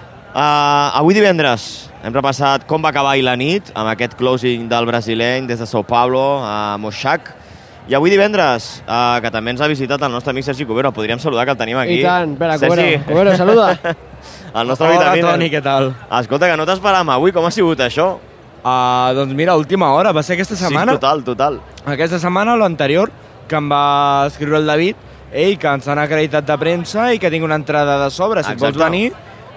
Uh, avui divendres hem repassat com va acabar ahir la nit, amb aquest closing del brasileny des de São Paulo a Moshak. I avui divendres, uh, que també ens ha visitat el nostre amic Sergi Cubero, podríem saludar, que el tenim aquí. I tant, espera, Sergi. Cubero, Cubero, saluda. El nostre Hola, vitamina. Toni, què tal? Escolta, que no t'esperàvem avui, com ha sigut això? Uh, doncs mira, última hora, va ser aquesta setmana. Sí, total, total. Aquesta setmana o l'anterior, que em va escriure el David, ell, que ens han acreditat de premsa i que tinc una entrada de sobre, si et vols Exacte. venir.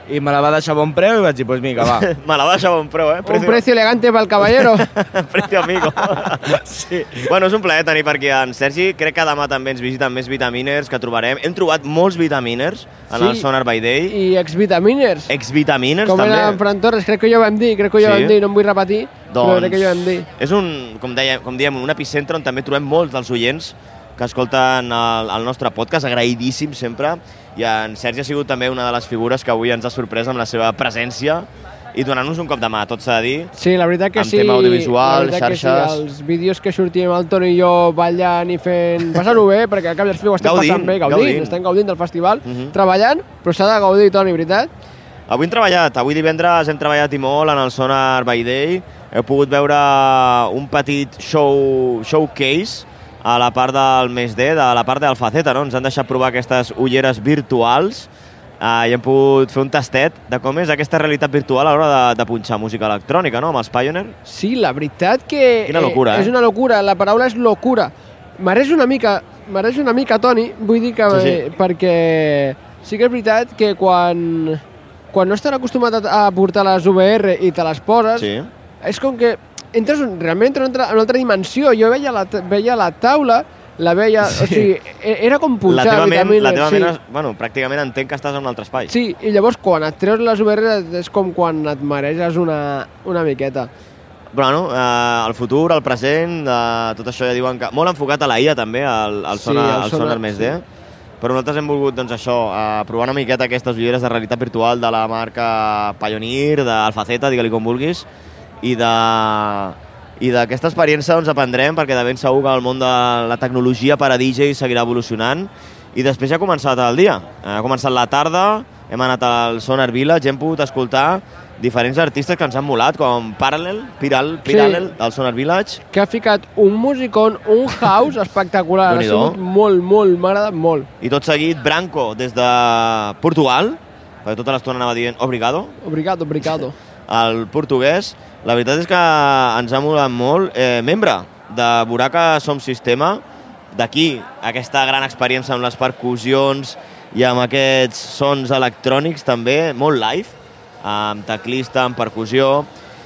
i me la va deixar a bon preu i vaig dir, pues vinga, va. Me la va deixar a bon preu, eh? Un precio elegante pel caballero. Precio amigo. Sí. Bueno, és un plaer tenir per aquí en Sergi. Crec que demà també ens visiten més vitaminers que trobarem. Hem trobat molts vitaminers en Sí. el Sonar by Day. I exvitaminers. Exvitaminers, Com també. era en Fran Torres, crec que jo ho vam dir, crec que jo ho Sí? vam dir, no em vull repetir, però Doncs crec que jo ho vam dir. és un, com, deia, com diem, un epicentre on també trobem molts dels oients que escolten el, el nostre podcast, agraïdíssim sempre, i en Sergi ha sigut també una de les figures que avui ens ha sorprès amb la seva presència i donant-nos un cop de mà, tot s'ha de dir. Sí, la veritat que Amb sí. tema audiovisual, la veritat xarxes. Que sí, els vídeos que sortim el Toni i jo ballant i fent... passant-ho bé, perquè al cap i a la fi ho estem Gaudint, passant bé, gaudint, gaudint. estem gaudint del festival, Mhm. treballant, però s'ha de gaudir, Toni, veritat? Avui hem treballat, avui divendres hem treballat i molt en el Sonar by Day. Heu pogut veure un petit show, showcase a la part del mes D, de la part d'Alfaceta, no? Ens han deixat provar aquestes ulleres virtuals eh, i hem pogut fer un tastet de com és aquesta realitat virtual a l'hora de, de punxar música electrònica, no?, amb els Pioneer. Sí, la veritat que... Quina locura, eh? És una locura, la paraula és locura. Mereix una mica, mereix una mica, Toni, vull dir que... Sí, sí. Perquè sí que és veritat que quan, quan no estan acostumats a a portar les V R i te les poses, Sí. és com que entres un, realment entres en una altra, en una altra dimensió. Jo veia la, veia la taula, la veia... Sí. O sigui, e- era com La punxar teva ment, vitamines. la teva sí. ment, es- bueno, pràcticament entenc que estàs en un altre espai. Sí, i llavors quan et treus les V R és com quan et mareges una, una miqueta. Bueno, eh, el futur, el present, eh, tot això ja diuen que... Molt enfocat a la I A també, al, al Sí, sonar, al al sonar, sonar més sí. D. Però nosaltres hem volgut, doncs això, eh, provar una miqueta aquestes ulleres de realitat virtual de la marca Pioneer, d'Alfaceta, digue-li com vulguis, i de... I d'aquesta experiència doncs, aprendrem, perquè de ben segur que el món de la tecnologia per a D J seguirà evolucionant. I després ja ha començat el dia. Ha començat la tarda, hem anat al Sonar Village, hem pogut escoltar diferents artistes que ens han molat, com Parallel, Piral, Piralel, del Sonar Village. Que ha ficat un musicón, un house espectacular. Ha Déu-n'hi-do. sigut molt, molt, m'ha agradat molt. I tot seguit Branco, des de Portugal, perquè tota l'estona anava dient obrigado, Obrigado, obrigado. el portuguès. La veritat és que ens ha molat molt. Eh, membre de Buraca Som Sistema, d'aquí aquesta gran experiència amb les percussions i amb aquests sons electrònics també, molt live, amb teclista, amb percussió,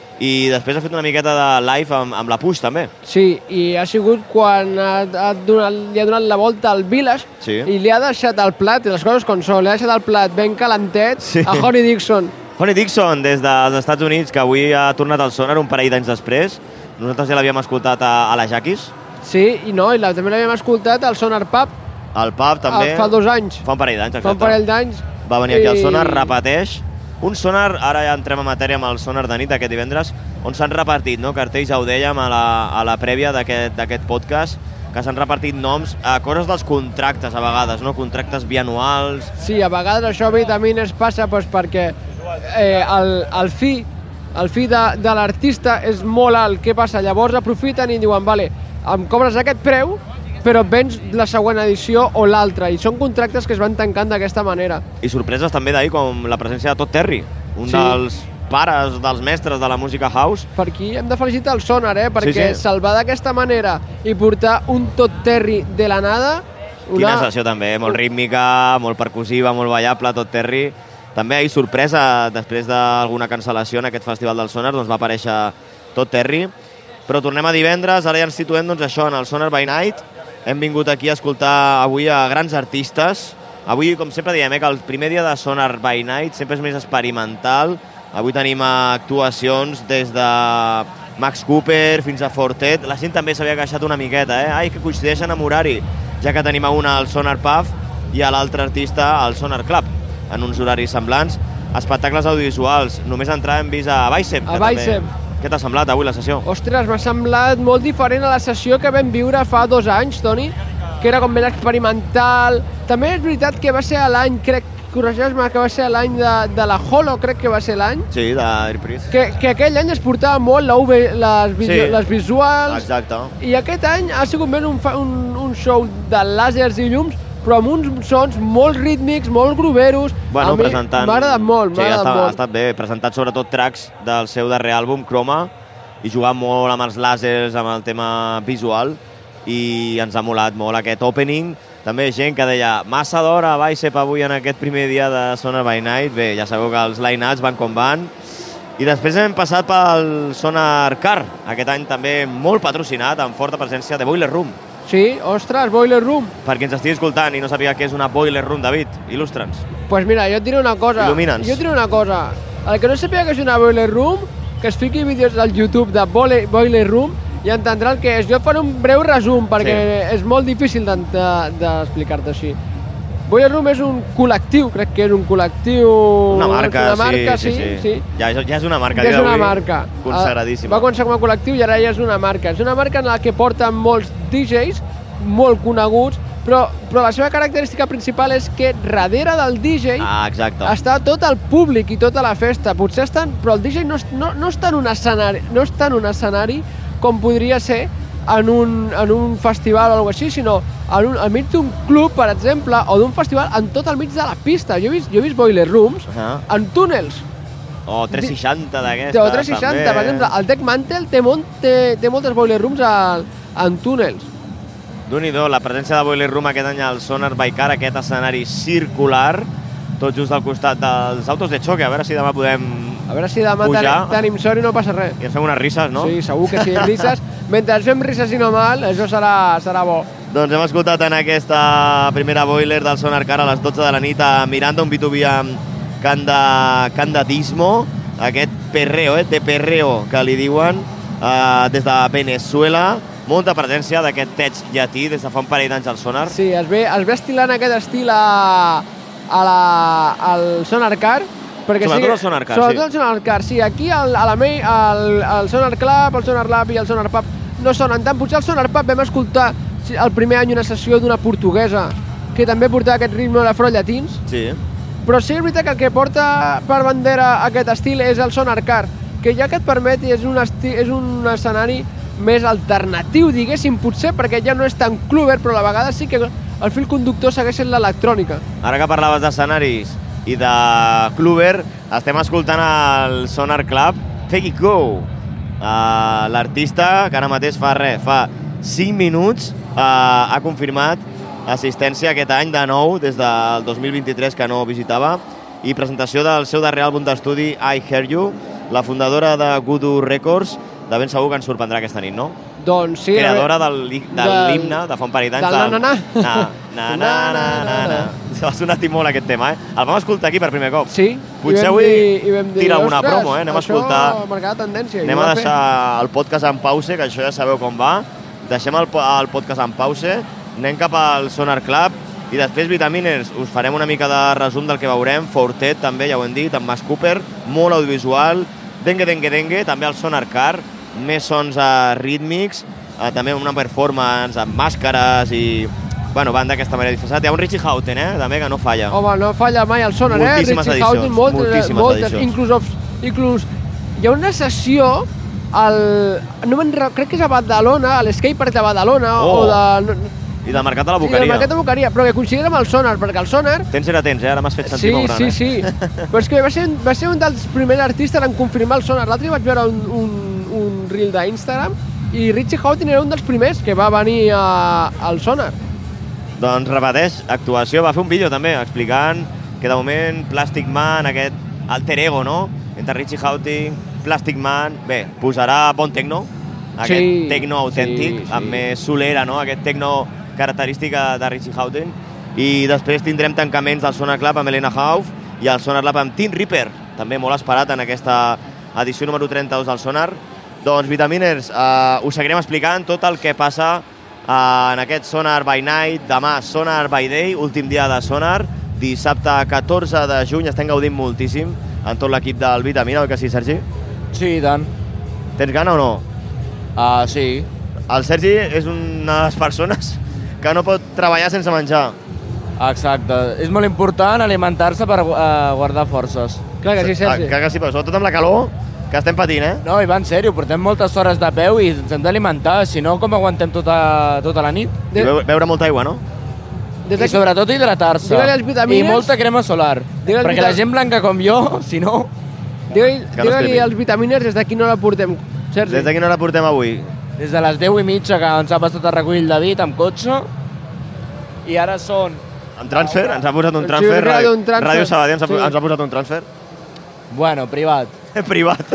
i després ha fet una miqueta de live amb, amb la Puix també. Sí, i ha sigut quan ha, ha donat, li ha donat la volta al Village Sí. i li ha deixat el plat, i les coses com són, li ha deixat el plat ben calentet Sí. a Honey Dixon. Honey Dixon, des dels Estats Units, que avui ha tornat al Sonar un parell d'anys després. Nosaltres ja l'havíem escoltat a, a la Jaquis, Sí, i no, i la, també l'havíem escoltat al Sonar Pub al pub també. a, fa dos anys. Fa un parell d'anys, Fa un exacte. parell d'anys. Va venir aquí al I- Sonar, repeteix. Un Sonar, ara ja entrem en matèria amb el Sonar de nit aquest divendres, on s'han repartit, no? Cartells, ja ho dèiem a la, a la prèvia d'aquest d'aquest podcast, que s'han repartit noms a coses dels contractes a vegades, no? Contractes bianuals. Sí, a vegades això vitamines passa doncs, perquè eh, el, el fi, el fi de, de l'artista és molt alt. Què passa? Llavors aprofiten i diuen, vale, em cobres aquest preu, però vens la següent edició o l'altra. I són contractes que es van tancant d'aquesta manera. I sorpreses també d'ahir, com la presència de Todd Terry, un Sí. dels pares, dels mestres de la música house. Per aquí hem de felicitar el Sonar, eh? Perquè Sí, sí. salvar d'aquesta manera i portar un Todd Terry de la nada... Quina sessió també, molt rítmica, molt percussiva, molt ballable, Todd Terry. També ahir sorpresa, després d'alguna cancel·lació en aquest Festival del Sonar, doncs va aparèixer Todd Terry. Però tornem a divendres, ara ja ens situem doncs, això en el Sonar by Night. Hem vingut aquí a escoltar avui a grans artistes. Avui, com sempre diem, eh, que el primer dia de Sonar by Night sempre és més experimental. Avui tenim actuacions des de Max Cooper fins a Fortet. La gent també s'havia queixat una miqueta, eh? Ai, que coincideixen amb horari, ja que tenim a una al Sonar Puff i a l'altre artista al Sonar Club, en uns horaris semblants. Espectacles audiovisuals. Només entrar hem vist a Bicep. A que també- Bicep. Què t'ha semblat avui la sessió? Ostres, m'ha semblat molt diferent a la sessió que vam viure fa dos anys, Toni, que era com ben experimental. També és veritat que va ser a l'any, crec, corregeix-me, que va ser l'any de, de la Holo, crec que va ser l'any, Sí, d'Airpriest. que, que aquell any es portava molt la U V, les, visu, Sí. les visuals, Exacte. i aquest any ha sigut més un, fa- un, un show de làsers i llums, però amb uns sons molt rítmics, molt groveros. Bueno, A mi presentant... M'ha agradat molt, sí, m'ha ha agradat estat, molt. ha estat bé, presentat sobretot tracks del seu darrer àlbum, Chroma, i jugar molt amb els làsers, amb el tema visual, i ens ha molat molt aquest opening També gent que deia massa d'hora a Bicep avui en aquest primer dia de Sonar by Night. Bé, ja sabeu que els line-ups van com van. I després hem passat pel Sonar Car, aquest any també molt patrocinat, amb forta presència de Boiler Room. Sí, ostres, Boiler Room. Per qui ens estigui escoltant i no sàpiga què és una Boiler Room, David, il·lustra'ns. Doncs pues mira, jo et diré una cosa. Il·lumina'ns. Jo et diré una cosa. El que no sàpiga que és una Boiler Room, que es fiqui vídeos al YouTube de Boiler Room i entendrà el que és. Jo faré un breu resum, perquè sí. És molt difícil d'explicar-te així. Boiler Room és un col·lectiu, crec que és un col·lectiu... Una marca, una marca sí, sí, sí. sí. Ja, ja és una marca. Ja és una marca. Consagradíssima. Va començar com a col·lectiu i ara ja és una marca. És una marca en la que porten molts D Js, molt coneguts, però, però la seva característica principal és que darrere del D J ah, exacte. està tot el públic i tota la festa. Potser estan... Però el D J no, no, no, està en un escenari, no està en un escenari com podria ser en un, en un festival o alguna cosa així, sinó en un, al mig d'un club, per exemple, o d'un festival, en tot al mig de la pista. Jo he vist, jo he vist Boiler Rooms uh -huh. en túnels. O tres seixanta d'aquesta, o tres seixanta, també. Per exemple, el Tech Mantle té, molt, té, té moltes Boiler Rooms al, en túnels. Déu-n'hi-do, la presència de Boiler Room aquest any al Sonar by Car, aquest escenari circular, tot just al costat dels autos de xoque. A veure si demà podem A veure si demà tenim, tenim sort i no passa res. I ens fem unes risses, no? Sí, segur que sí, risses. Mentre fem risses i no mal, això serà, serà bo. Doncs hem escoltat en aquesta primera Boiler del Sonar Car a les dotze de la nit a Miranda, un B dos B amb Canda, Canda Dismo, aquest perreo, eh, de perreo que li diuen, eh, des de Venezuela. Molta presència d'aquest tech llatí des de fa un parell d'anys al Sonar. Sí, es ve, es ve estilant aquest estil a, a la, al Sonar Car. Perquè sobretot sí, el Sonar Car, sobretot sí. el Sonar Car, sí. Aquí al, a la May, el, el Sonar Club, el Sonar Lab i el Sonar Pub no sonen tant. Potser al Sonar Pub vam escoltar el primer any una sessió d'una portuguesa que també portava aquest ritme d'afrollatins. Sí. Però sí, és veritat que el que porta per bandera aquest estil és el Sonar Car, que ja que et permet és un, esti, és un escenari més alternatiu, diguéssim, potser, perquè ja no és tan clubber, però a la vegada sí que el fil conductor segueix sent l'electrònica. Ara que parlaves d'escenaris i de clubber, estem escoltant el Sonar Club Take It Go. Uh, L'artista, que ara mateix fa res, fa cinc minuts, uh, ha confirmat assistència aquest any de nou, des del dos mil vint-i-tres que no visitava, i presentació del seu darrer àlbum d'estudi I Hear You, la fundadora de Voodoo Records. De ben segur que ens sorprendrà aquesta nit, no? Doncs sí. Creadora del, de l'himne de fa un parell d'anys. Del na-na-na. Na-na-na-na-na. S'ha sonat molt aquest tema, eh? El vam escoltar aquí per primer cop. Sí. Potser avui tira alguna promo, eh? Anem a escoltar. Això marcarà tendència. Anem a deixar el podcast en pause, que això ja sabeu com va. Deixem el, el podcast en pause, anem cap al Sonar Club i després, Vitaminers, us farem una mica de resum del que veurem. Fortet, també, ja ho hem dit, amb Mas Cooper, molt audiovisual. Dengue, dengue, dengue, també el Sonar Car, més sons uh, rítmics, uh, també una performance amb màscares i, bueno, van d'aquesta manera disfressat. Hi ha un Richie Houghton, eh, també, que no falla. Home, no falla mai el Sonar, eh? Moltíssimes Richie edicions, Houghton, moltes, moltíssimes moltes, edicions. Inclús, inclús hi ha una sessió, al, no crec que és a Badalona, a l'Skatepark de Badalona, oh. o de... I del Mercat de la Sí, Boqueria. del Mercat de la Boqueria, però que coincideix amb el Sonar, perquè el Sonar... Tens era tens, eh? Ara m'has fet sentir sí, molt gran, sí, eh? Sí, sí, però és que va ser, va ser un dels primers artistes en confirmar el Sonar. L'altre vaig veure un, un, un reel d'Instagram i Richie Houghton era un dels primers que va venir a, al Sonar. Doncs repeteix, actuació, va fer un vídeo també explicant que de moment Plastic Man, aquest alter ego, no? Entre Richie Houghton, Plastic Man, bé, posarà bon tecno, aquest sí, tecno autèntic, sí, sí. amb més solera, no? Aquest tecno característica de Richie Houghton. I després tindrem tancaments del Sonar Club amb Elena Hauff i el Sonar Lab amb Tim Reaper, també molt esperat en aquesta edició número trenta-dos del Sonar. Doncs, Vitaminers, eh, us seguirem explicant tot el que passa en aquest Sonar by Night, demà Sonar by Day, últim dia de Sonar, dissabte catorze de juny, estem gaudint moltíssim en tot l'equip del Vitamina, oi que sí, Sergi? Sí, i tant. Tens gana o no? Uh, sí. El Sergi és una de les persones que no pot treballar sense menjar. Exacte. És molt important alimentar-se per uh, guardar forces. Clar que sí, Sergi. Clar que sí, però sobretot amb la calor que estem patint, eh? No, i va en sèrio, portem moltes hores de peu i ens hem d'alimentar, si no com aguantem tota, tota la nit? I beure, beure molta aigua, no? I sobretot hidratar-se. Digue-li als vitamines... I molta crema solar. Perquè vitam... la gent blanca com jo, si no... Digue-li digue als vitamines des d'aquí no la portem, Sergi. Des d'aquí no la portem avui. Des de les deu i mitja, que ens ha passat a recollir el David amb cotxe. i ara són... Un transfer? Ens ha posat un Sí, transfer. Ràdio, un transfer. Ràdio Sabadell ens ha, Sí. ens ha posat un transfer. Bueno, privat. Privat.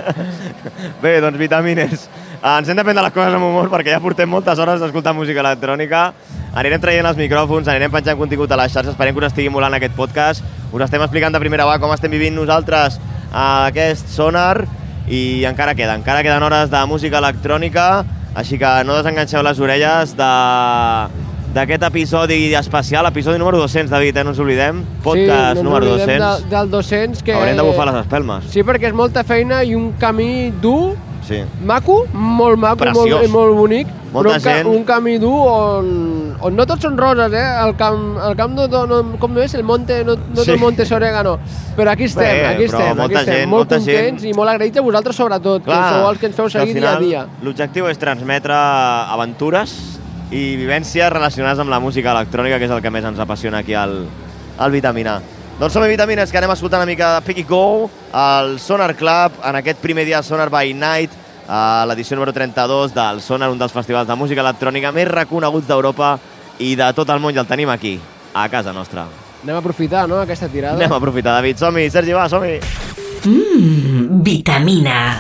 Bé, doncs, vitamines. Ens hem de prendre les coses amb humor perquè ja portem moltes hores d'escoltar música electrònica. Anirem traient els micròfons, anirem penjant contingut a les xarxes, esperem que us estigui molant aquest podcast. Us estem explicant de primera mà com estem vivint nosaltres a aquest Sonar i encara queda, encara queden hores de música electrònica, així que no desenganxeu les orelles de... d'aquest episodi especial, episodi número dos-cents, David, eh? No ens oblidem. Podcast sí, no número oblidem dos-cents. De, del dos-cents, que... Haurem de bufar les espelmes. Sí, perquè és molta feina i un camí dur, Sí. maco, molt maco, Preciós. molt, molt bonic, Molta però un, ca, gent. un camí dur on, on no tots són roses, eh? El camp, el camp no, no, com no és, el monte, no, no Sí. sí. Monte és orégano. Però aquí estem, Bé, aquí però estem, molta aquí estem, gent, molt molta contents gent. i molt agraïts a vosaltres sobretot, Clar, que sou els que ens feu que al seguir dia a final dia. L'objectiu és transmetre aventures i vivències relacionades amb la música electrònica, que és el que més ens apassiona aquí al, al Vitamina. Doncs som a Vitamines, que anem a escoltar una mica de Peggy Gou, al Sonar Club, en aquest primer dia Sonar by Night, a l'edició número trenta-dos del Sonar, un dels festivals de música electrònica més reconeguts d'Europa i de tot el món, i el tenim aquí, a casa nostra. Anem a aprofitar, no?, aquesta tirada. Anem a aprofitar, David. Som-hi, Sergi, va, som-hi. Mmm, vitamina.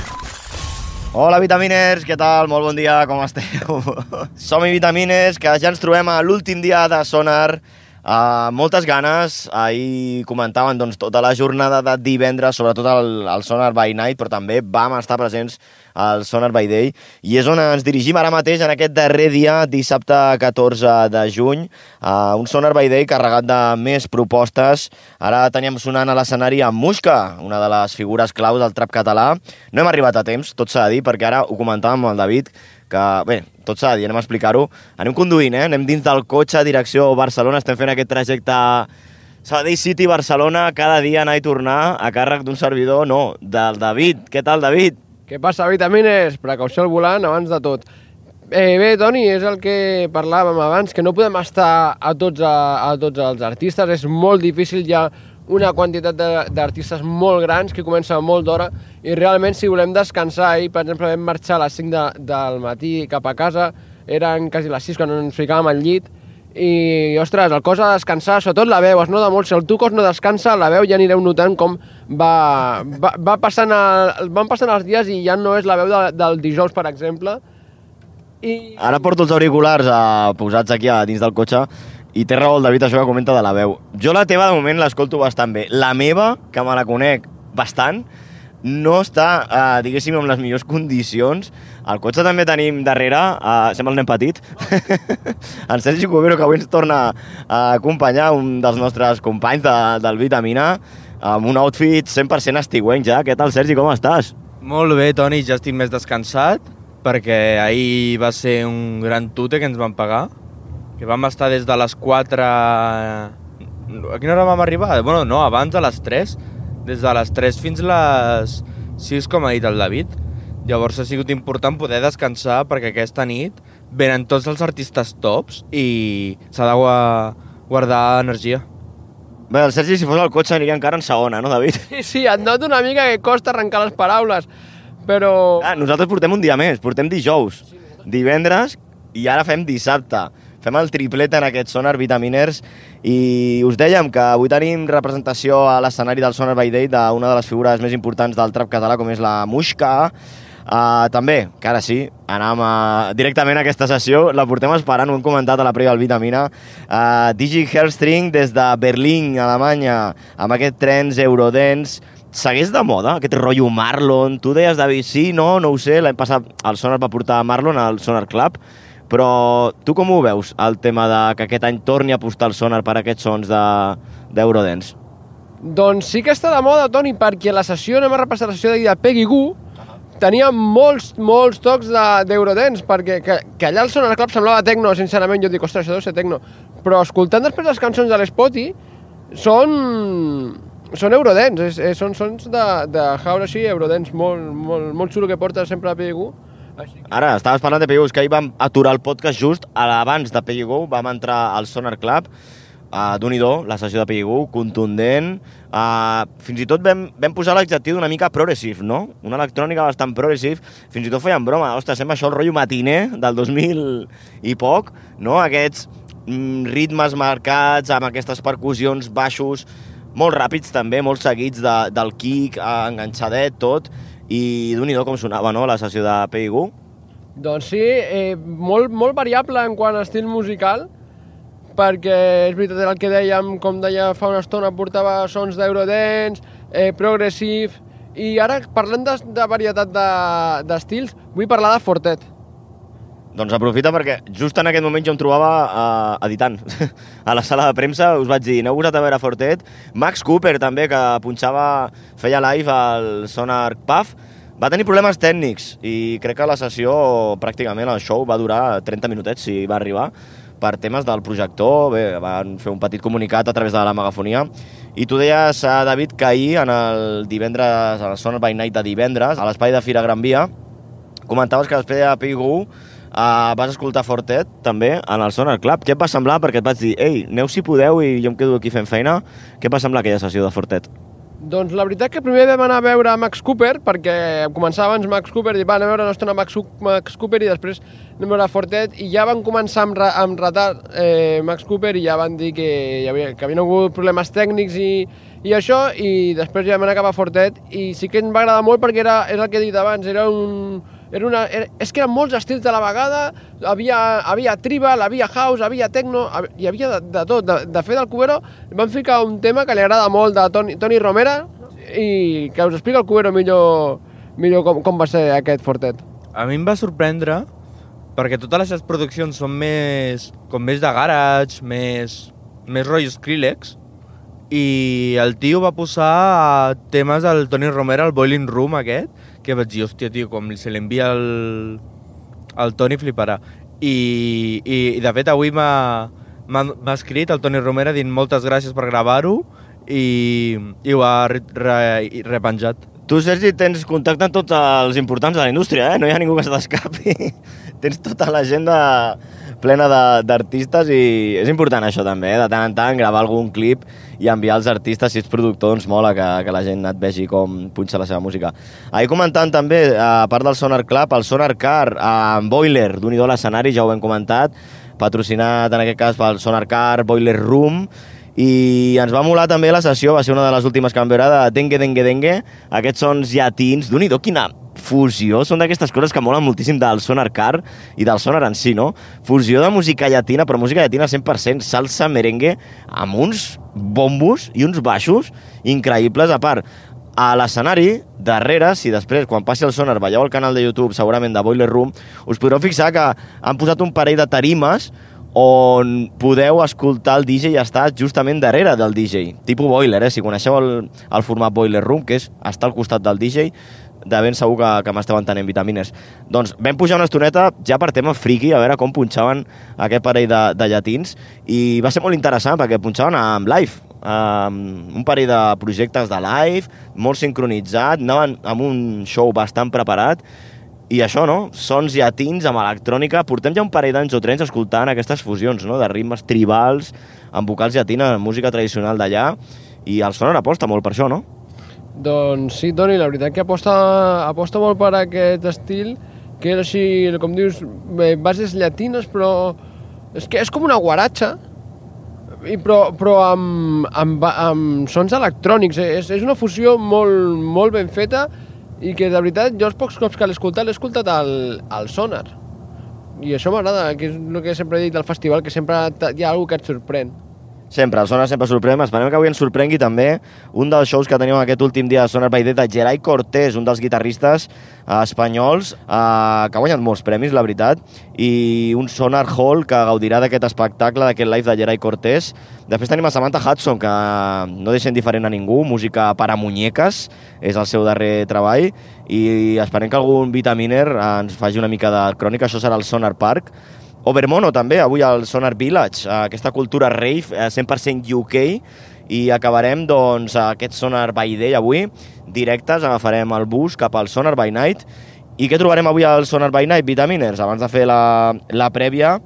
Hola, Vitaminers, què tal? Molt bon dia, com esteu? Som-hi, Vitamines, que ja ens trobem a l'últim dia de Sonar. Uh, moltes ganes. Ahir comentaven doncs, tota la jornada de divendres, sobretot el, el Sonar by Night, però també vam estar presents al Sonar by Day, i és on ens dirigim ara mateix en aquest darrer dia, dissabte catorze de juny, uh, un Sonar by Day carregat de més propostes. Ara teníem sonant a l'escenari amb Mushka, una de les figures clau del trap català. No hem arribat a temps, tot s'ha de dir, perquè ara ho comentàvem amb el David, que, bé, tot s'ha de dir, anem a explicar-ho. Anem conduint, eh? Anem dins del cotxe, direcció Barcelona, estem fent aquest trajecte Sabadell City, Barcelona, cada dia anar i tornar a càrrec d'un servidor, no, del David. Què tal, David? Què passa, Vitamines? Precaució al volant abans de tot. Eh, bé, Toni, és el que parlàvem abans, que no podem estar a tots, a, a tots els artistes. És molt difícil, hi ha una quantitat d'artistes molt grans que comencen molt d'hora i realment si volem descansar, i per exemple vam marxar a les cinc de, del matí cap a casa, eren quasi les sis quan ens ficàvem al llit, i, ostres, el cos ha de descansar, sobretot la veu, es nota molt. Si el teu cos no descansa, la veu ja anireu notant com va, va, va passant el, van passant els dies i ja no és la veu de, del dijous, per exemple. I... Ara porto els auriculars eh, posats aquí a dins del cotxe i té raó el David, això que comenta de la veu. Jo la teva, de moment, l'escolto bastant bé. La meva, que me la conec bastant, no està, eh, diguéssim, en les millors condicions. Al cotxe també tenim darrere, eh, sembla el nen petit, en Sergi Cubero, que avui ens torna a acompanyar, un dels nostres companys de, del Vitamina, amb un outfit cent per cent estiuenc ja. Què tal, Sergi, com estàs? Molt bé, Toni, ja estic més descansat, perquè ahir va ser un gran tute que ens van pagar, que vam estar des de les quatre... A quina hora vam arribar? Bueno, no, abans, a les tres. Des de les tres fins a les sis, com ha dit el David. Llavors ha sigut important poder descansar, perquè aquesta nit venen tots els artistes tops i s'ha de guardar energia. Bé, el Sergi, si fos al cotxe, aniria encara en segona, no, David? Sí, sí, et noto una mica que costa arrencar les paraules, però... Ah, nosaltres portem un dia més, portem dijous, divendres i ara fem dissabte. Fem el triplet en aquest Sonar, Vitaminers, i us dèiem que avui tenim representació a l'escenari del Sonar by Day d'una de les figures més importants del trap català, com és la Mushka. Uh, també, que ara sí, anam a, directament a aquesta sessió, la portem esperant, ho hem comentat a la prèvia del Vitamina. Uh, Digi Hellstring des de Berlín, Alemanya, amb aquest trance Eurodance. Segueix de moda, aquest rotllo Marlon? Tu deies, David, sí, no, no ho sé, l'any passat el Sonar va portar Marlon al Sonar Club, però tu com ho veus, el tema de que aquest any torni a apostar el Sonar per aquests sons d'Eurodance? Doncs sí que està de moda, Toni, perquè la sessió, anem a repassar la sessió de, de Peggy Gou, tenia molts, molts tocs d'Eurodance, de, perquè que, que allà el Sonar Club semblava tecno, sincerament, jo dic, ostres, això deu ser tecno, però escoltant després les cançons de l'Spotty, són... són Eurodance, és, és, són sons de, de house així, Eurodance, molt, molt, molt xulo que porta sempre a Peggy Gou. Així que... Ara, estaves parlant de Peggy Gou, que ahir vam aturar el podcast just abans de Peggy Gou, vam entrar al Sonar Club, uh, d'un-i-do, la sessió de Peggy Gou, contundent, uh, fins i tot vam, vam posar l'adjectiu d'una mica progressive, no? Una electrònica bastant progressive, fins i tot feien broma, ostres, sembla això el rotllo matiner del dos mil i poc, no? Aquests ritmes marcats, amb aquestes percussions, baixos, molt ràpids també, molt seguits de, del kick, enganxadet, tot, i d'un-i-do com sonava, no?, la sessió de P I G U. Doncs sí, eh, molt, molt variable en quant a estil musical, perquè és veritat el que dèiem, com deia fa una estona, portava sons d'Eurodance, eh, progressive, i ara parlant de, de varietat d'estils, de, vull parlar de Fortet. Doncs aprofita perquè just en aquest moment jo em trobava uh, editant. A la sala de premsa us vaig dir, aneu vosat a veure Fortet. Max Cooper també, que punxava, feia live al Sonar Puff, va tenir problemes tècnics i crec que la sessió, pràcticament el show, va durar trenta minutets si va arribar, per temes del projector. Bé, van fer un petit comunicat a través de la megafonia. I tu deies, David, que ahir, en el divendres, a la Sonar by Night de divendres, a l'espai de Fira Gran Via, comentaves que després de P I G U uh, vas escoltar Fortet també en el Sonar Club. Què et va semblar? Perquè et vaig dir, ei, aneu si podeu i jo em quedo aquí fent feina. Què et va semblar aquella sessió de Fortet? Doncs la veritat que primer vam anar a veure Max Cooper, perquè començava abans Max Cooper, i va anar a veure una estona Max, Max Cooper i després anem a veure Fortet, i ja van començar amb, amb retard eh, Max Cooper i ja van dir que hi havia, que havien hagut problemes tècnics i, i això, i després ja vam anar cap a Fortet, i sí que em va agradar molt perquè era, era el que he dit abans, era un... Era una, era, és que eren molts estils de la vegada, havia, havia tribal, havia house, havia techno, hi havia de, de tot. De, de fet, al Cubero van ficar un tema que li agrada molt de Toni, Toni Romera i que us explica el Cubero millor, millor com, com va ser aquest Fortet. A mi em va sorprendre perquè totes les seves produccions són més, com més de garage, més, més rotllo Skrillex, i el tio va posar temes del Toni Romera, el Boiling Room aquest, que vaig dir, hòstia, tio, com se l'envia el, el Toni fliparà. I, i, i de fet avui m'ha escrit el Toni Romera dient moltes gràcies per gravar-ho i, i ho ha re, re, repenjat. Tu, Sergi, tens contacte amb tots els importants de la indústria, eh? No hi ha ningú que se t'escapi. Tens tota l'agenda plena d'artistes i és important això també, eh? De tant en tant gravar algun clip i enviar als artistes, si ets productor, doncs mola que, que la gent et vegi com punxa la seva música. Ahir comentant també, a part del Sonar Club, el Sonar Car, amb Boiler, d'un-i-do l'escenari, ja ho hem comentat, patrocinat en aquest cas pel Sonar Car, Boiler Room, i ens va molar també la sessió, va ser una de les últimes que vam veure, de Dengue Dengue Dengue, aquests sons llatins, d'un-i-do, quina fusió, són d'aquestes coses que molen moltíssim del Sonar Car i del Sonar en si, no? Fusió de música llatina, però música llatina cent per cent, salsa, merengue, amb uns bombos i uns baixos increïbles. A part, a l'escenari, darrere, si després, quan passi el Sonar, veieu el canal de YouTube, segurament de Boiler Room, us podreu fixar que han posat un parell de tarimes on podeu escoltar el D J i estar justament darrere del D J. Tipus Boiler, eh? Si coneixeu el, el format Boiler Room, que és estar al costat del D J, de ben segur que, que m'esteu entenent, vitamines. Doncs vam pujar una estoneta ja per tema friki, a veure com punxaven aquest parell de, de llatins, i va ser molt interessant perquè punxaven amb live, amb un parell de projectes de live, molt sincronitzat, anaven amb un show bastant preparat, i això, no? Sons llatins amb electrònica. Portem ja un parell d'anys o trens escoltant aquestes fusions, no? De ritmes tribals, amb vocals llatines, música tradicional d'allà, i el Sonar aposta molt per això, no? Doncs sí, Toni, la veritat que aposta, aposta molt per aquest estil, que és així, com dius, bases llatines, però és que és com una guaratxa, i però, però amb, amb, amb sons electrònics. És, és una fusió molt, molt ben feta, i que de veritat jo els pocs cops que l'he escoltat l'he escoltat al, al Sonar, i això m'agrada, que és el que sempre he dit del festival, que sempre hi ha alguna que et sorprèn. Sempre, el Sonar sempre sorprèn. Esperem que avui ens sorprengui també un dels shows que tenim aquest últim dia de Sonar by Day de Gerai Cortés, un dels guitarristes eh, espanyols eh, que ha guanyat molts premis, la veritat, i un Sonar Hall que gaudirà d'aquest espectacle, d'aquest live de Gerai Cortés. Després tenim a Samantha Hudson, que no deixa indiferent a ningú, música per a muñeques, és el seu darrer treball, i esperem que algun vitaminer ens faci una mica de crònica. Això serà el Sonar Park. Overmono també, avui al Sonar Village, aquesta cultura rave, cent per cent U K, i acabarem doncs aquest Sonar by Day avui, directes, agafarem el bus cap al Sonar by Night. I què trobarem avui al Sonar by Night, Vitaminers? Abans de fer la, la prèvia,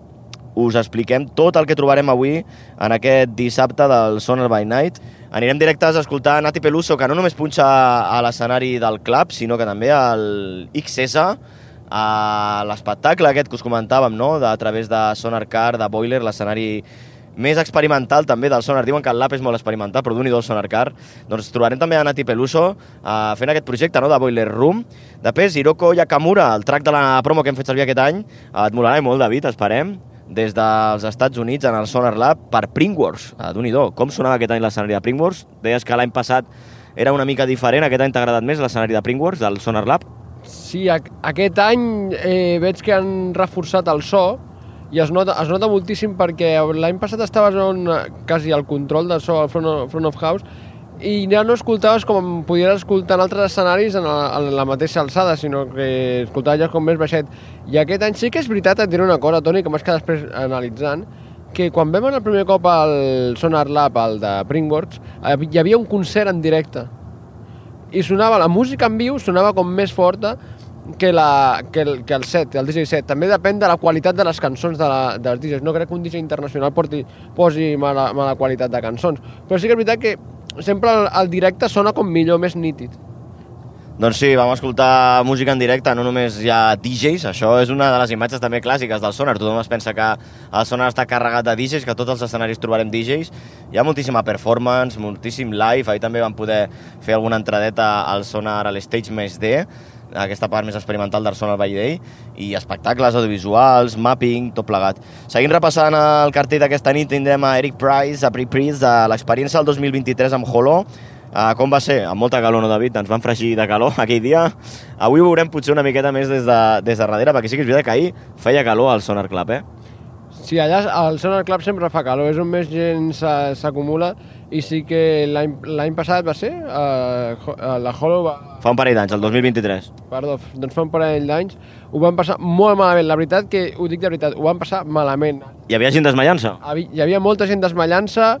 us expliquem tot el que trobarem avui en aquest dissabte del Sonar by Night. Anirem directes a escoltar Nati Peluso, que no només punxa a l'escenari del club, sinó que també al X S, a l'espectacle aquest que us comentàvem, no? De, a través de Sonar Car, de Boiler, l'escenari més experimental també del Sonar. Diuen que el lab és molt experimental, però d'un i dos Sonar Car. Doncs trobarem també a Nati Peluso uh, fent aquest projecte, no?, de Boiler Room. Després, Hiroko Yakamura, el track de la promo que hem fet servir aquest any. Uh, et molarà molt, David, esperem. Des dels Estats Units en el Sonar Lab per Printworks. Uh, d'un i do. Com sonava aquest any l'escenari de Printworks? Deies que l'any passat era una mica diferent. Aquest any t'ha agradat més l'escenari de Printworks, del Sonar Lab? Sí, aquest any eh, veig que han reforçat el so i es nota, es nota moltíssim perquè l'any passat estaves on, quasi al control del so al front of, front of house i ja no escoltaves com podries escoltar en altres escenaris en la, en la mateixa alçada, sinó que escoltaves ja com més baixet. I aquest any sí que és veritat, et diré una cosa, Toni, que m'has quedat després analitzant, que quan vam anar el primer cop al Sonar Lab, al de Printworks, hi havia un concert en directe. I sonava, la música en viu sonava com més forta que, la, que, el, que el set, el D J set. També depèn de la qualitat de les cançons de la, dels D Js. No crec que un D J internacional porti, posi mala, mala qualitat de cançons. Però sí que és veritat que sempre el, el directe sona com millor, més nítid. Doncs sí, vam escoltar música en directe, no només hi ha D Js, això és una de les imatges també clàssiques del Sonar. Tothom es pensa que el Sonar està carregat de D Js, que a tots els escenaris trobarem D Js. Hi ha moltíssima performance, moltíssim live, ahir també vam poder fer alguna entradeta al Sonar, a l'Stage Més D, aquesta part més experimental del Sonar by Day, i espectacles audiovisuals, mapping, tot plegat. Seguint repassant el cartell d'aquesta nit, tindrem a Eric Price, a Pre-Priest, de l'experiència del dos mil vint-i-tres amb Holo. Uh, com va ser? Amb molta calor, no, David? Ens van fregir de calor aquell dia. Avui ho veurem potser una miqueta més des de, des de darrere, perquè sí que és veritat que ahir feia calor al Sonar Club, eh? Sí, allà al Sonar Club sempre fa calor, és on més gent s'acumula, i sí que l'any passat va ser, uh, la Holo va... Fa un parell d'anys, el dos mil vint-i-tres. Perdó, doncs fa un parell d'anys, ho van passar molt malament, la veritat que, ho dic de veritat, ho van passar malament. Hi havia gent desmallant-se? Hi havia molta gent desmallant-se,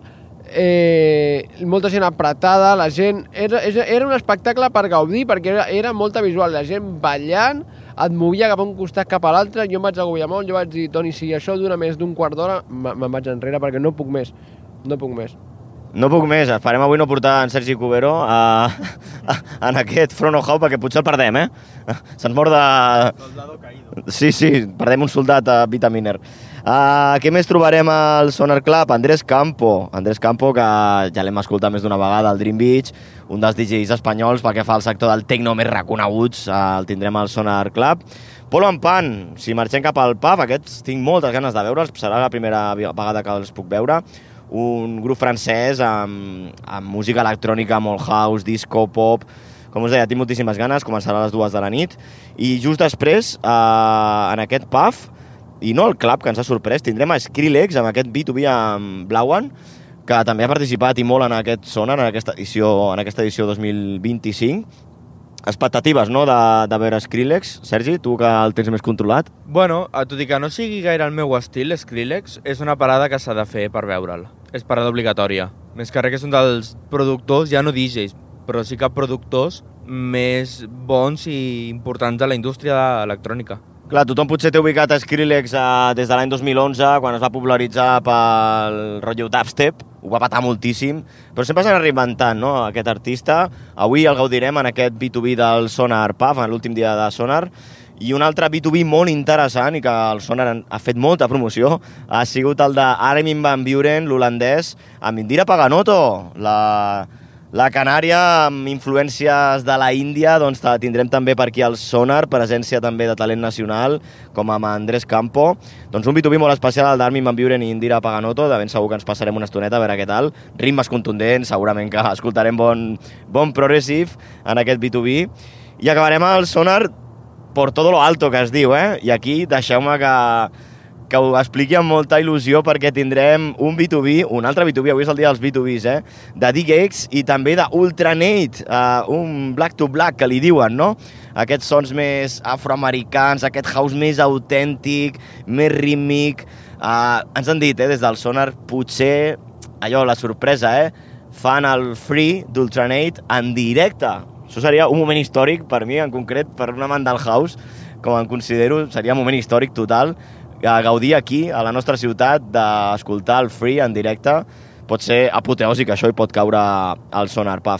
eh, molta gent apretada, la gent... Era, era un espectacle per gaudir, perquè era, era molta visual, la gent ballant, et movia cap a un costat cap a l'altre, jo em vaig agobiar molt, jo vaig dir, Toni, si això dura més d'un quart d'hora, me'n vaig enrere perquè no puc més, no puc més. No puc més, esperem avui no portar en Sergi Cubero a, a, en aquest front of house perquè potser el perdem, eh? Se'ns mor de... Soldado caído. Sí, sí, perdem un soldat a Vitaminer. Uh, què més trobarem al Sonar Club? Andrés Campo. Andrés Campo, que ja l'hem escoltat més d'una vegada al Dream Beach, un dels D Js espanyols pel que fa al sector del techno més reconeguts, uh, el tindrem al Sonar Club. Polo and Pan, si marxem cap al pub, aquests tinc moltes ganes de veure'ls, serà la primera vegada que els puc veure. Un grup francès amb, amb música electrònica, molt house, disco, pop. Com us deia, tinc moltíssimes ganes, començarà a les dues de la nit. I just després, eh, en aquest pub, i no el club, que ens ha sorprès, tindrem a Skrillex amb aquest B dos B amb Blauan, que també ha participat i molt en aquest Sonar, en aquesta edició, en aquesta edició dos mil vint-i-cinc. Expectatives, no?, de, de veure Skrillex. Sergi, tu que el tens més controlat. Bueno, tot i que no sigui gaire el meu estil, Skrillex és una parada que s'ha de fer per veure'l. És parada obligatòria. Més que res que és un dels productors, ja no D Js, però sí que productors més bons i importants de la indústria electrònica. Clar, tothom potser té ubicat a Skrillex eh, des de l'any dos mil onze, quan es va popularitzar pel rotllo dubstep, ho va patar moltíssim, però sempre s'han reinventat, no?, aquest artista. Avui el gaudirem en aquest B dos B del Sonar Pub, en l'últim dia de Sonar, i un altre B dos B molt interessant i que el Sonar ha fet molta promoció ha sigut el d'Armin van Buuren, l'holandès, amb Indira Paganotto, la... La Canària, amb influències de la Índia, doncs tindrem també per aquí el Sonar, presència també de talent nacional, com amb Andrés Campo. Doncs un B dos B molt especial, el d'Armin van Buuren i Indira Paganotto, de ben segur que ens passarem una estoneta a veure què tal. Ritmes contundents, segurament que escoltarem bon, bon progressive en aquest B dos B. I acabarem el Sonar por todo lo alto, que es diu, eh? I aquí deixeu-me que... que ho expliqui amb molta il·lusió perquè tindrem un B dos B, un altre B dos B, avui és el dia dels B dos Bs, eh? De D-Gex i també d'Ultranate, uh, un black to black que li diuen, no? Aquests sons més afroamericans, aquest house més autèntic, més rítmic. Uh, ens han dit, eh, des del Sonar, potser, allò, la sorpresa, eh? Fan el Free d'Ultranate en directe. Això seria un moment històric per mi, en concret, per un amant del house, com em considero, seria un moment històric total. Gaudir aquí, a la nostra ciutat, d'escoltar el Free en directe, pot ser apoteòsic, això, i pot caure al Sonar Pub.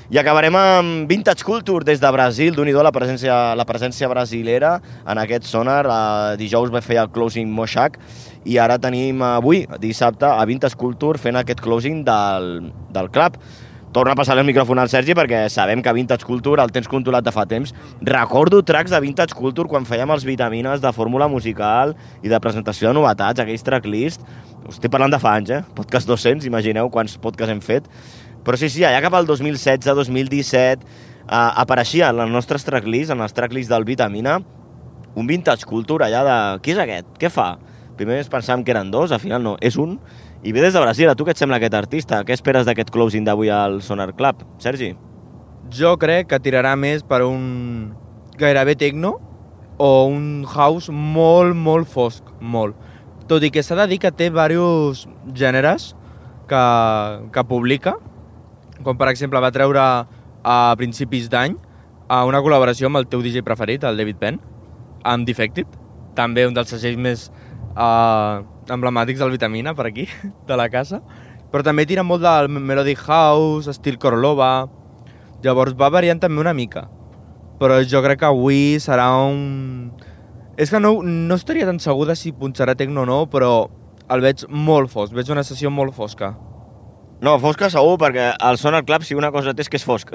I acabarem amb Vintage Culture des de Brasil, d'un i do la presència, la presència brasilera en aquest sonar. Uh, dijous va fer el closing Moshak i ara tenim avui, dissabte, a Vintage Culture fent aquest closing del, del club. Torna a passar el micròfon al Sergi perquè sabem que Vintage Culture el tens controlat de fa temps. Recordo tracks de Vintage Culture quan fèiem els vitamines de fórmula musical i de presentació de novetats, aquells tracklist. Estic parlant de fa anys, eh? Podcast dos-cents, imagineu quants podcasts hem fet. Però sí, sí, allà cap al dos mil setze dos mil disset eh, apareixia en els nostres tracklist, en els tracklist del Vitamina, un Vintage Culture allà de... Qui és aquest? Què fa? Primer pensàvem que eren dos, al final no, és un. I ve des de Brasil. A tu què et sembla aquest artista? Què esperes d'aquest closing d'avui al Sonar Club? Sergi? Jo crec que tirarà més per un gairebé techno o un house molt, molt fosc, molt. Tot i que s'ha de dir que té diversos gèneres que, que publica, com per exemple va treure a principis d'any una col·laboració amb el teu D J preferit, el David Penn, amb Defected, també un dels segells més uh, emblemàtics del Vitamina per aquí, de la casa, però també tira molt del Melodic House, estil Korolova, llavors va variant també una mica, però jo crec que avui serà un... És que no, no estaria tan segur de si punxarà techno o no, però el veig molt fosc, veig una sessió molt fosca. No, fosca segur, perquè el Sonar Club si una cosa té és que és fosc.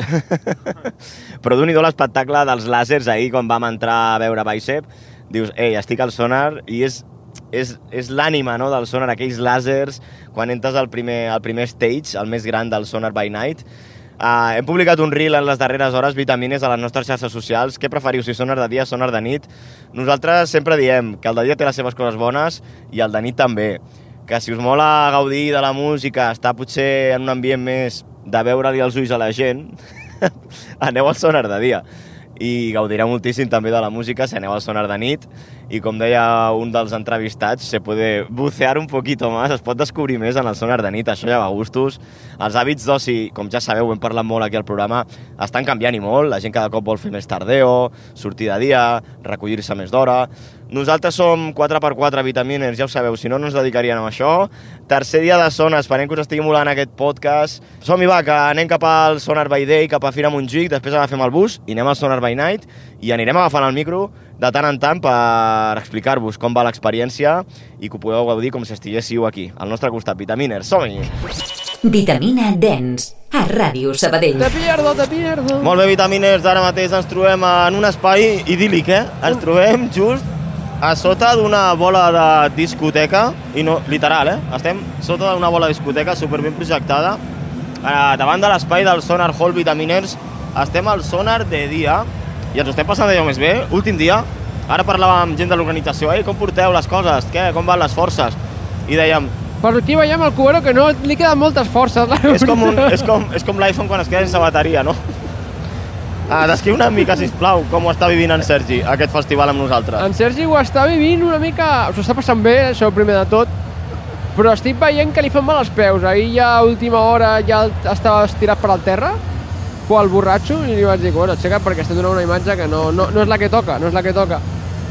Però d'un i do l'espectacle dels làsers ahir, quan vam entrar a veure Bicep, dius, ei, estic al Sonar, i és, és, és l'ànima, no?, del Sonar, aquells làsers, quan entres al primer, al primer stage, el més gran del Sonar by Night. Uh, hem publicat un reel en les darreres hores, Vitamines, a les nostres xarxes socials. Què preferiu, si Sonar de dia, Sonar de nit? Nosaltres sempre diem que el de dia té les seves coses bones i el de nit també. Que si us mola gaudir de la música, estar potser en un ambient més de veure-li els ulls a la gent, aneu al Sonar de dia. I gaudireu moltíssim també de la música si aneu al Sonar de nit. I com deia un dels entrevistats, se puede bucear un poquito más, es pot descobrir més en el Sonar de nit, això ja va a gustos. Els hàbits d'oci, com ja sabeu, hem parlat molt aquí al programa, estan canviant i molt. La gent cada cop vol fer més tardeo, sortir de dia, recollir-se més d'hora. Nosaltres som quatre per quatre Vitaminers, ja ho sabeu, si no, no ens dedicaríem a això. Tercer dia de Sona, esperem que us estigui molant aquest podcast. Som-hi, va, que anem cap al Sonar by Day, cap a Fira Montjuïc, després agafem el bus i anem al Sonar by Night i anirem agafant el micro de tant en tant per explicar-vos com va l'experiència i que ho podeu gaudir com si estiguéssiu aquí, al nostre costat. Vitaminers, som-hi! Vitamina Dance, a Ràdio Sabadell. Te pierdo, te pierdo. Molt bé, Vitaminers, ara mateix ens trobem en un espai idíl·lic, eh? Ens trobem just a sota d'una bola de discoteca, i no, literal, eh? Estem sota d'una bola de discoteca superben projectada. Eh, davant de l'espai del Sonar Hall, Vitaminers, estem al Sonar de dia, i ens ho estem passant d'allò més bé, últim dia. Ara parlàvem amb gent de l'organització, ei, com porteu les coses, què, com van les forces? I dèiem... Per aquí veiem el Cubero que no li queden moltes forces. És com, un, és com, és com l'iPhone quan es queda sense bateria, no? Ah, descriu una mica, sisplau, com ho està vivint en Sergi, aquest festival amb nosaltres. En Sergi ho està vivint una mica... S'ho està passant bé, això primer de tot, però estic veient que li fan mal els peus. Ahir ja a última hora ja estava estirat per al terra, o el borratxo, i li vaig dir, bueno, aixeca't perquè estem donant una imatge que no, no, no és la que toca, no és la que toca.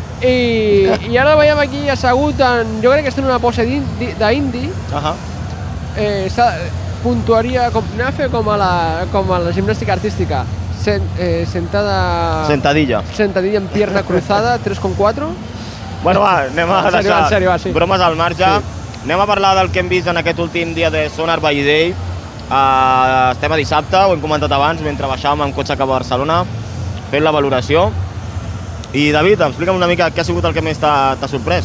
I, i ara el veiem aquí assegut en... Jo crec que està en una pose d'indi. Uh -huh. eh, puntuaria, com, anem a fer com a la, com a la gimnàstica artística. Sen, eh, sentada... Sentadilla. Sentadilla en pierna cruzada, tres coma quatre. Bueno, va, anem a en sèrio, deixar en sèrio, va, sí. bromes al marge. Sí. Anem a parlar del que hem vist en aquest últim dia de Sonar by Day. Uh, estem a dissabte, ho hem comentat abans, mentre baixàvem amb cotxe cap a Barcelona, fent la valoració. I David, explica'm una mica què ha sigut el que més t'ha sorprès.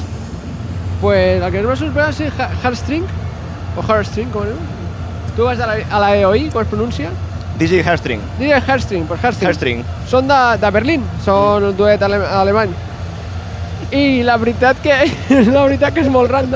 Pues el que més m'ha sorprès és Heartstring, o Heartstring, com diu? Tu vas a la, a la E O I, com es pronuncia? D J Heartstring. D J Heartstring, pues Heartstring. Heartstring. Són de, de Berlín, són un duet ale, alemany. I la veritat que la veritat que és molt random.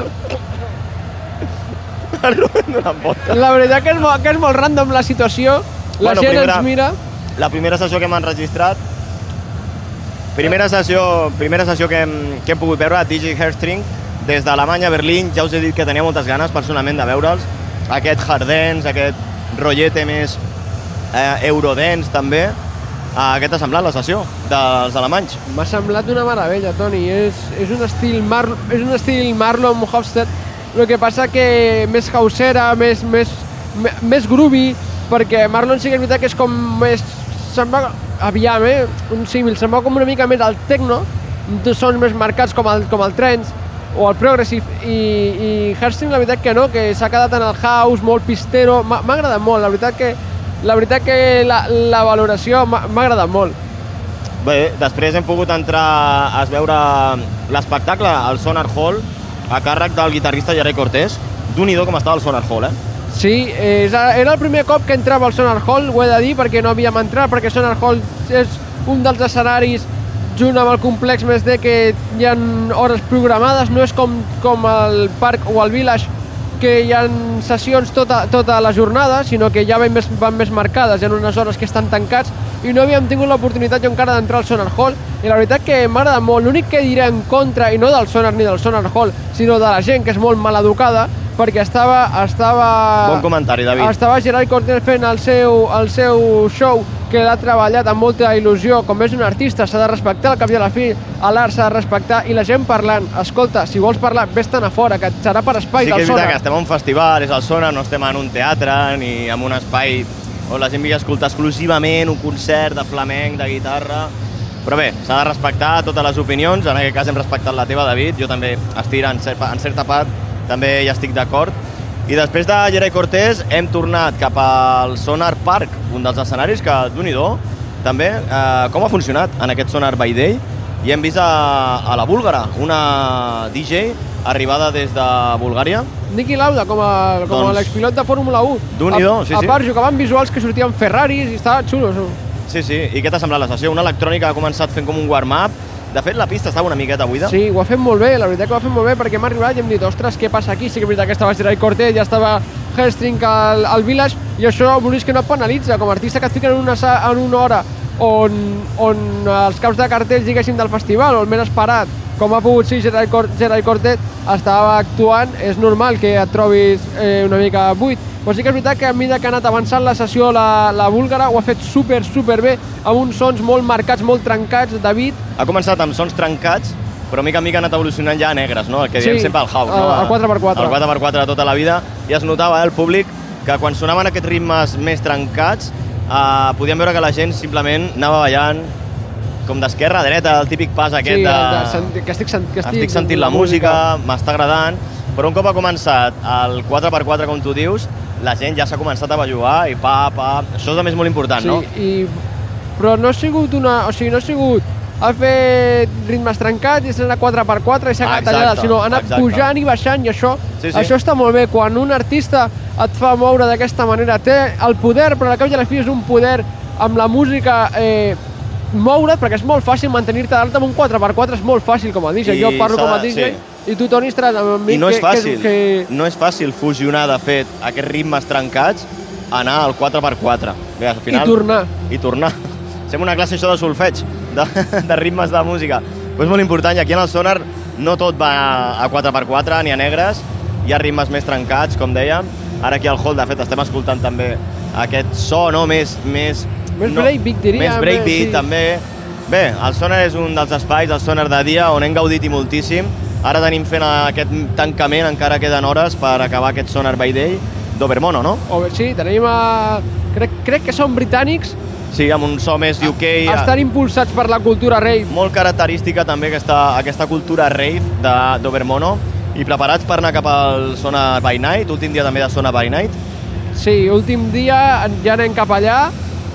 El Rubén donant volta. La veritat que és, molt, que és molt random la situació. La bueno, gent primera, ens mira. La primera sessió que hem enregistrat, primera sessió, primera sessió que, hem, que hem pogut veure, D J Heartstring, des d'Alemanya a Berlín. Ja us he dit que tenia moltes ganes personalment de veure'ls. Aquest hard dance, aquest rotllete més eh, eurodance també. Uh, què t'ha semblat la sessió dels alemanys? M'ha semblat una meravella, Toni. És, és un estil, Mar, és un estil Marlon Hofstede, el que passa que més hausera, més, més, més groovy, perquè Marlon sí que és veritat que és com més... Se'n va, aviam, eh? Un símil, se'n va com una mica més al techno, sons més marcats com el, com el trance o el progressive, i, i Heartstring la veritat que no, que s'ha quedat en el house, molt pistero, m'ha agradat molt, la veritat que la veritat que la, la valoració m'ha agradat molt. Bé, després hem pogut entrar a veure l'espectacle al Sonar Hall a càrrec del guitarrista Gerai Cortés. D'un-i-do com estava el Sonar Hall, eh? Sí, era el primer cop que entrava al Sonar Hall, ho he de dir, perquè no havíem entrat, perquè Sonar Hall és un dels escenaris junt amb el complex més D que hi ha hores programades, no és com, com el Parc o el Village, que hi ha sessions tota, tota la jornada, sinó que ja van més, van més marcades, hi ha unes hores que estan tancats, i no havíem tingut l'oportunitat jo encara d'entrar al Sonar Hall, i la veritat que m'ha agradat molt. L'únic que diré en contra, i no del Sonar ni del Sonar Hall, sinó de la gent que és molt maleducada, perquè estava... estava bon comentari, David. Estava Gerai Cortés fent el seu, el seu show, que l'ha treballat amb molta il·lusió, com és un artista, s'ha de respectar al cap i a la fi, a l'art s'ha de respectar, i la gent parlant, escolta, si vols parlar, vés-te'n a fora, que serà per espai sí del Sonar. Sí que és veritat que estem en un festival, és el Sonar, no estem en un teatre, ni en un espai on la gent vingui a escoltar exclusivament un concert de flamenc, de guitarra, però bé, s'ha de respectar totes les opinions, en aquest cas hem respectat la teva, David, jo també estic en, cer en certa part, també hi estic d'acord. I després de Gerai Cortés hem tornat cap al Sonar Park, un dels escenaris que, d'un-i-do, també, eh, com ha funcionat en aquest Sonar by Day, i hem vist a, a la búlgara, una D J arribada des de Bulgària. Niki Lauda, com a, com doncs, a l'expilot de Fórmula u. D'un-i-do, sí, sí. A part, jugaven visuals que sortien Ferraris i estava xulo. Sí, sí. I què t'ha semblat la sessió? Una electrònica ha començat fent com un warm-up. De fet, la pista estava una miqueta buida. Sí, ho ha fet molt bé, la veritat que ho ha fet molt bé, perquè hem arribat i hem dit, ostres, què passa aquí? Sí que és veritat que estava Gerai Cortés, ja estava Heartstring al, al Village, i això, vulguis que no et penalitza, com a artista que et fiquen en una, en una hora on, on els caps de cartells, diguéssim, del festival, o el més esperat, com ha pogut ser Gerai, Cor Gerai Cortés, estava actuant, és normal que et trobis eh, una mica buit. Però sí que és veritat que a mesura que ha anat avançant la sessió, la, la búlgara ho ha fet super, super bé, amb uns sons molt marcats, molt trencats. David... Ha començat amb sons trencats, però mica en mica ha anat evolucionant ja a negres, no? El que sí, diem sempre al house, no? El quatre per quatre. El quatre per quatre de tota la vida. I es notava, eh, el públic, que quan sonaven aquests ritmes més trencats, eh, podíem veure que la gent simplement anava ballant com d'esquerra a dreta, el típic pas aquest sí, de... de... que estic, sent, que estic, estic sentint la música, m'està agradant, però un cop ha començat el quatre per quatre, com tu dius, la gent ja s'ha començat a bellugar i pa, pa... Això és a més molt important, sí, no? I... Però no ha sigut una... O sigui, no ha sigut... Ha fet ritmes trencats i s'ha anat quatre per quatre i s'ha quedat tallada, sinó ha anat exacte. pujant i baixant, i això, sí, sí. això està molt bé. Quan un artista et fa moure d'aquesta manera, té el poder, però al cap i a la fi és un poder amb la música... Eh, moure't, perquè és molt fàcil mantenir-te dalt amb un quatre per quatre, és molt fàcil com a D J. I jo parlo com a D J sí. i tu, Toni, estaràs amb mi. I no és fàcil, que, que... no és fàcil fusionar, de fet, aquests ritmes trencats, anar al quatre per quatre. Bé, al final, I tornar. I tornar. Sem una classe això de solfeig, de, de ritmes de música. Però és molt important, i aquí en el Sonar no tot va a quatre per quatre ni a negres, hi ha ritmes més trencats, com dèiem. Ara aquí al hall, de fet, estem escoltant també aquest so, no?, més... més Més no, breakbeat, diria. Més breakbeat, sí. també. Bé, el Sonar és un dels espais, el Sonar de dia, on hem gaudit i moltíssim. Ara tenim fent aquest tancament, encara queden hores per acabar aquest Sonar by Day d'Overmono, no? Over, sí, tenim a... Crec, crec que són britànics. Sí, amb un so més U K. Estan impulsats per la cultura rave. Molt característica també aquesta, aquesta cultura rave d'Overmono. I preparats per anar cap al Sonar by Night, últim dia també de Sonar by Night. Sí, últim dia ja anem cap allà.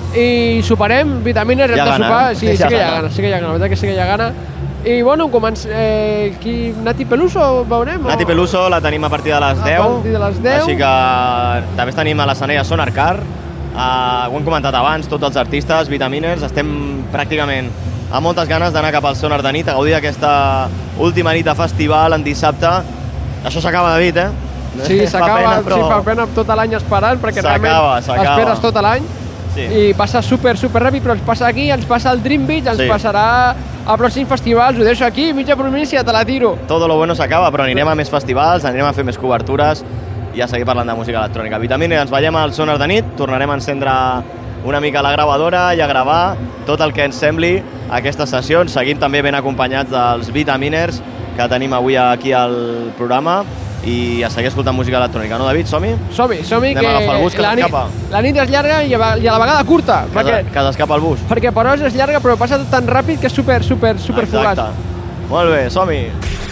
I soparem, vitamines, hem ja de sopar, sí, sí, ja que hi ha gana, sí que hi ha gana, la veritat que sí que hi ha gana. I bueno, començ... Eh, qui... Nati Peluso veurem? Nati Peluso la tenim a partir de les deu. A partir de les deu. Així que també tenim a l'escenari a Sonar Car. Uh, ho hem comentat abans, tots els artistes, vitamines, estem pràcticament amb moltes ganes d'anar cap al Sonar de nit, a gaudir d'aquesta última nit de festival en dissabte. Això s'acaba, David, eh? Sí, s'acaba, però... sí, fa pena tota l'any esperant, perquè realment esperes tot l'any. Sí. I passa super, super ràpid, però ens passa aquí, ens passa al Dream Beach, ens sí. passarà a pròxims festivals, ho deixo aquí, mitja província, te la tiro. Todo lo bueno s'acaba, però anirem a més festivals, anirem a fer més cobertures i a seguir parlant de música electrònica. Vitamine, ens veiem al Sonar de nit, tornarem a encendre una mica la gravadora i a gravar tot el que ens sembli aquestes sessions, seguint també ben acompanyats dels Vitaminers que tenim avui aquí al programa. i a seguir escoltant música electrònica, no, David? Som-hi? Som-hi, som-hi, Anem que a agafar el bus, que la, nit, s'escapa. la nit és llarga i a, i a la vegada curta. Que, Perquè, que s'escapa el bus. perquè per hores és llarga, però passa tot tan ràpid que és super, super, super fugat. Exacte. Molt bé, som-hi.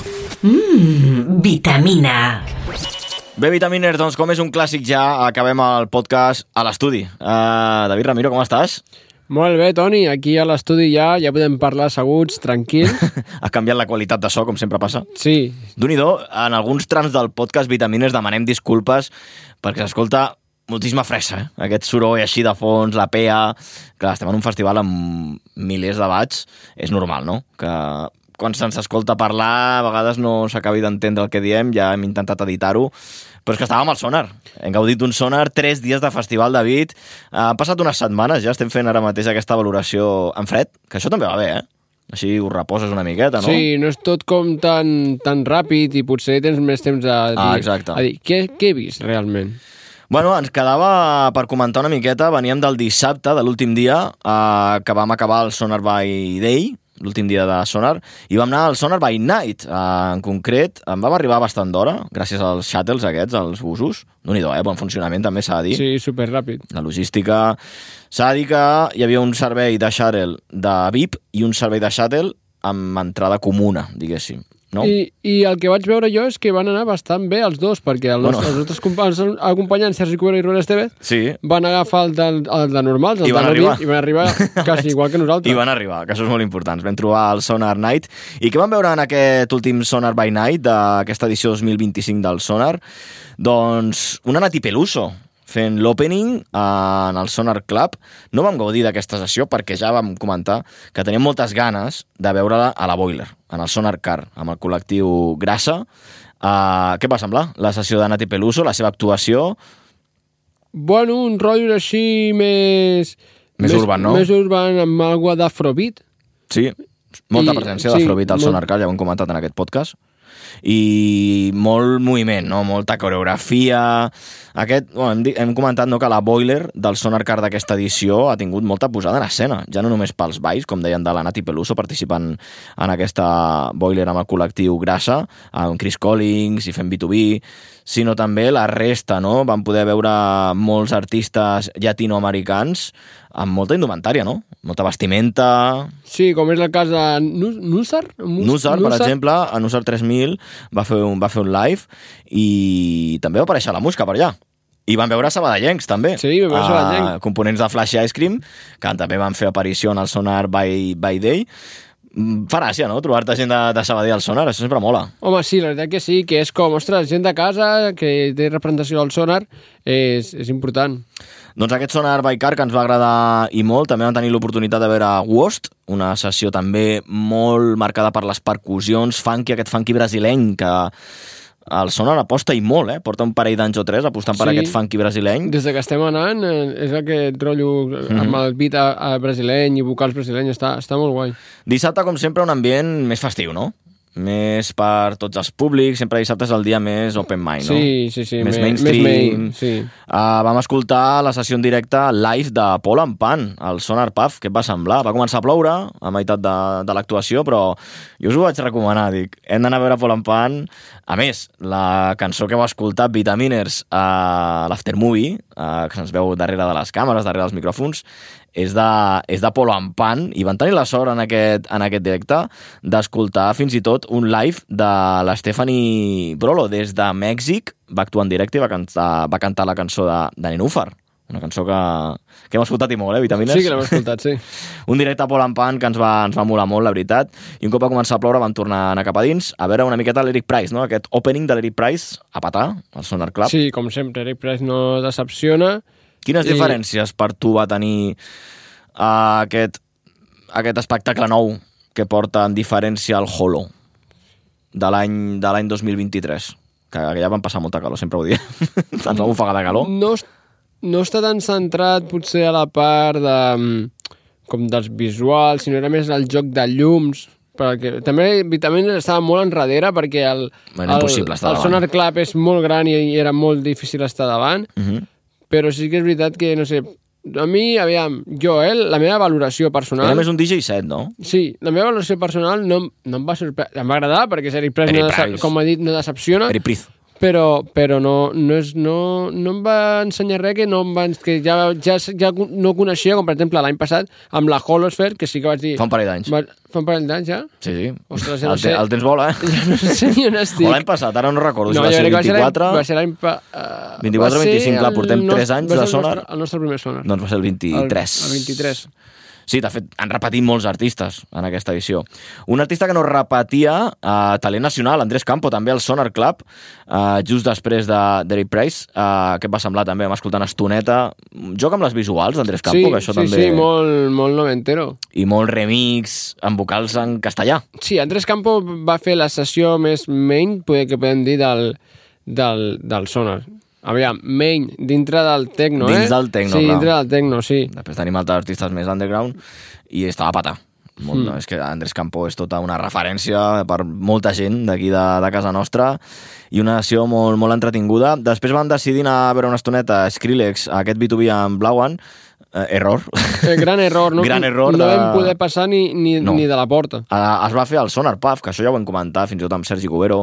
Mmm, vitamina. Bé, vitaminers, doncs com és un clàssic ja, acabem el podcast a l'estudi. Uh, David Ramiro, com estàs? Molt bé, Toni, aquí a l'estudi ja ja podem parlar asseguts, tranquils. Ha canviat la qualitat de so, com sempre passa. Sí. D'un-i-do, en alguns trams del podcast Vitamines demanem disculpes perquè s'escolta moltíssima fressa, eh? Aquest soroll així de fons, la P A... Clar, estem en un festival amb milers de watts, és normal, no? Que quan se'ns escolta parlar, a vegades no s'acabi d'entendre el que diem, ja hem intentat editar-ho, però és que estàvem al Sonar. Hem gaudit d'un Sonar, tres dies de festival, David. Han passat unes setmanes, ja estem fent ara mateix aquesta valoració en fred, que això també va bé, eh? Així ho reposes una miqueta, no? Sí, no és tot com tan, tan ràpid i potser tens més temps a dir, Ah, exacte. a dir què, què he vist realment. Bueno, ens quedava per comentar una miqueta, veníem del dissabte, de l'últim dia, eh, que vam acabar el Sonar by Day, l'últim dia de Sonar, i vam anar al Sonar by Night. Eh, en concret, en vam arribar bastant d'hora, gràcies als shuttles aquests, als busos. Déu-n'hi-do, eh? Bon funcionament, també s'ha de dir. Sí, superràpid. La logística... S'ha de dir que hi havia un servei de shuttle de V I P i un servei de shuttle amb entrada comuna, diguéssim. No? I, I el que vaig veure jo és que van anar bastant bé els dos, perquè el Bueno. nostre, els nostres companys, els acompanyants, Sergi Cuero i Ruel Estevez, Sí, van agafar el de, el de normals, el I van de arribar. i van arribar quasi igual que nosaltres. i van arribar, que això és molt important. Vam trobar el Sonar Night. I què vam veure en aquest últim Sonar by Night d'aquesta edició dos mil vint-i-cinc del Sonar? Doncs una Nati Peluso fent l'opening en el Sonar Club. No vam gaudir d'aquesta sessió perquè ja vam comentar que teníem moltes ganes de veure-la a la Boiler, en el Sonar Car, amb el col·lectiu Grassa. Uh, què va semblar? La sessió de Nati Peluso, la seva actuació... Bueno, un rotllo així més... Més urban, no? Més urban, amb alguna d'afrobeat. Sí, molta I- presència sí, d'Afrobeat al molt- Sonar Car, ja ho hem comentat en aquest podcast. I molt moviment, no? Molta coreografia. Aquest, bueno, hem, di- hem comentat no, que la Boiler del Sonar Car d'aquesta edició ha tingut molta posada en escena, ja no només pels balls, com deien, de la Nati Peluso, participant en aquesta Boiler amb el col·lectiu Grassa, amb Chris Collins i fent B dos B, sinó també la resta, no? Vam poder veure molts artistes llatinoamericans amb molta indumentària, no? Molta vestimenta... Sí, com és el cas de Nu- Nusar. Mus- Nusar, per exemple, a Nusar tres mil va fer un, va fer un live i també va aparèixer la Musca per allà. I van veure sabadellencs, també. Sí, vam veure sabadellencs. Uh, components de Flash Ice Cream, que també van fer aparició en el Sonar by, by Day. Mm, Fa gràcia, no?, trobar-te gent de, de Sabadell al Sonar, això sempre mola. Home, sí, la veritat que sí, que és com, ostres, gent de casa que té representació al Sonar, és, és important. Doncs aquest Sonar by Car que ens va agradar i molt, també vam tenir l'oportunitat de veure Wost, una sessió també molt marcada per les percussions, funky, aquest funky brasileny que el Sonar aposta i molt, eh? Porta un parell d'anys o tres apostant per Sí. aquest funky brasileny. Des de que estem anant, eh, és aquest rotllo Mhm. amb el beat a, a brasileny i vocals brasileny, està, està molt guai. Dissabte, com sempre, un ambient més festiu, no? Més per tots els públics, sempre dissabte és el dia més open mind, no? Sí, sí, sí. Més me- mainstream. Més main, sí. Uh, vam escoltar la sessió en directe live de Paul and Pan, el Sonar Puff. Què et va semblar? Va començar a ploure a meitat de, de l'actuació, però jo us ho vaig recomanar, dic, hem d'anar a veure Paul and Pan. A més, la cançó que heu escoltat, Vitaminers, a l'Aftermovie, uh, que se'ns veu darrere de les càmeres, darrere dels micròfons, és de, és de Polo and Pan, i van tenir la sort en aquest, en aquest directe d'escoltar fins i tot un live de la Stephanie Brolo des de Mèxic. Va actuar en directe i va cantar, va cantar la cançó de, de Nenúfar, una cançó que, que hem escoltat i molt, eh, Vitamines? Sí que l'hem escoltat, sí. Un directe a Polo and Pan que ens va, ens va molar molt, la veritat, i un cop va començar a ploure vam tornar a anar cap a dins a veure una miqueta l'Eric Price, no? Aquest opening de l'Eric Price a petar, al Sonar Club. Sí, com sempre, Eric Price no decepciona. Quines I- diferències per tu va tenir uh, aquest, aquest espectacle nou que porta en diferència al Holo de l'any de l'any dos mil vint-i-tres? Que, que ja van passar molta calor, sempre ho diem. Ens vam ofegar de calor. No, es- no està tan centrat potser a la part de, mm, com dels visuals, sinó era més el joc de llums, perquè també Vitamines estava molt enrere perquè el, Bueno, el, impossible estar el davant. Sonar Club és molt gran i, i era molt difícil estar davant, Uh -huh. però sí que és veritat que, no sé, a mi, aviam, jo, eh, la meva valoració personal... Era més un D J set, no? Sí, la meva valoració personal no, em- no em va sorprendre. Em va agradar perquè Eric Price, Eric no decep- Price. com ha dit, no decepciona, Eric Price. però, però no, no, és, no, no em va ensenyar res que, no em va, que ja, ja, ja no coneixia, com per exemple l'any passat, amb la Holosphere, que sí que vaig dir... Fa un parell d'anys. Va, fa un parell d'anys, ja? Sí, sí. Ostres, ja no el, sé. el temps vola, eh? Ja no sé ni on estic. O l'any passat, ara no recordo. No, si va ser vint-i-quatre... Va ser l'any... Pa... Uh, vint-i-quatre o vint-i-cinc, clar, portem tres anys de Sonar. El nostre, el nostre primer Sonar. Doncs va ser el vint-i-tres. El, el vint-i-tres. Sí, de fet, han repetit molts artistes en aquesta edició. Un artista que no repetia, eh, talent nacional, Andrés Campo, també al Sonar Club, eh, just després de d'Eric Price. Eh, què et va semblar també? Vam escoltar una estoneta. Joc amb les visuals, Andrés Campo, sí, que això sí, també... Sí, sí, molt, molt noventero. I molt remix amb vocals en castellà. Sí, Andrés Campo va fer la sessió més main, poder que podem dir, del, del, del Sonar. Aviam, main, dintre del techno, Dins eh? del techno, sí, clar. dintre del techno, sí. Després tenim altres artistes més underground i estava a patar. Molt, mm. És que Andrés Campo és tota una referència per molta gent d'aquí de, de casa nostra i una sessió molt, molt entretinguda. Després vam decidir anar a veure una estoneta Skrillex, aquest B dos B amb Blauan. Eh, error. Eh, gran error. No, gran error no de... vam poder passar ni, ni, no. ni de la porta. Uh, es va fer el Sonar Puff, que això ja ho vam comentar fins i tot amb Sergi Cubero,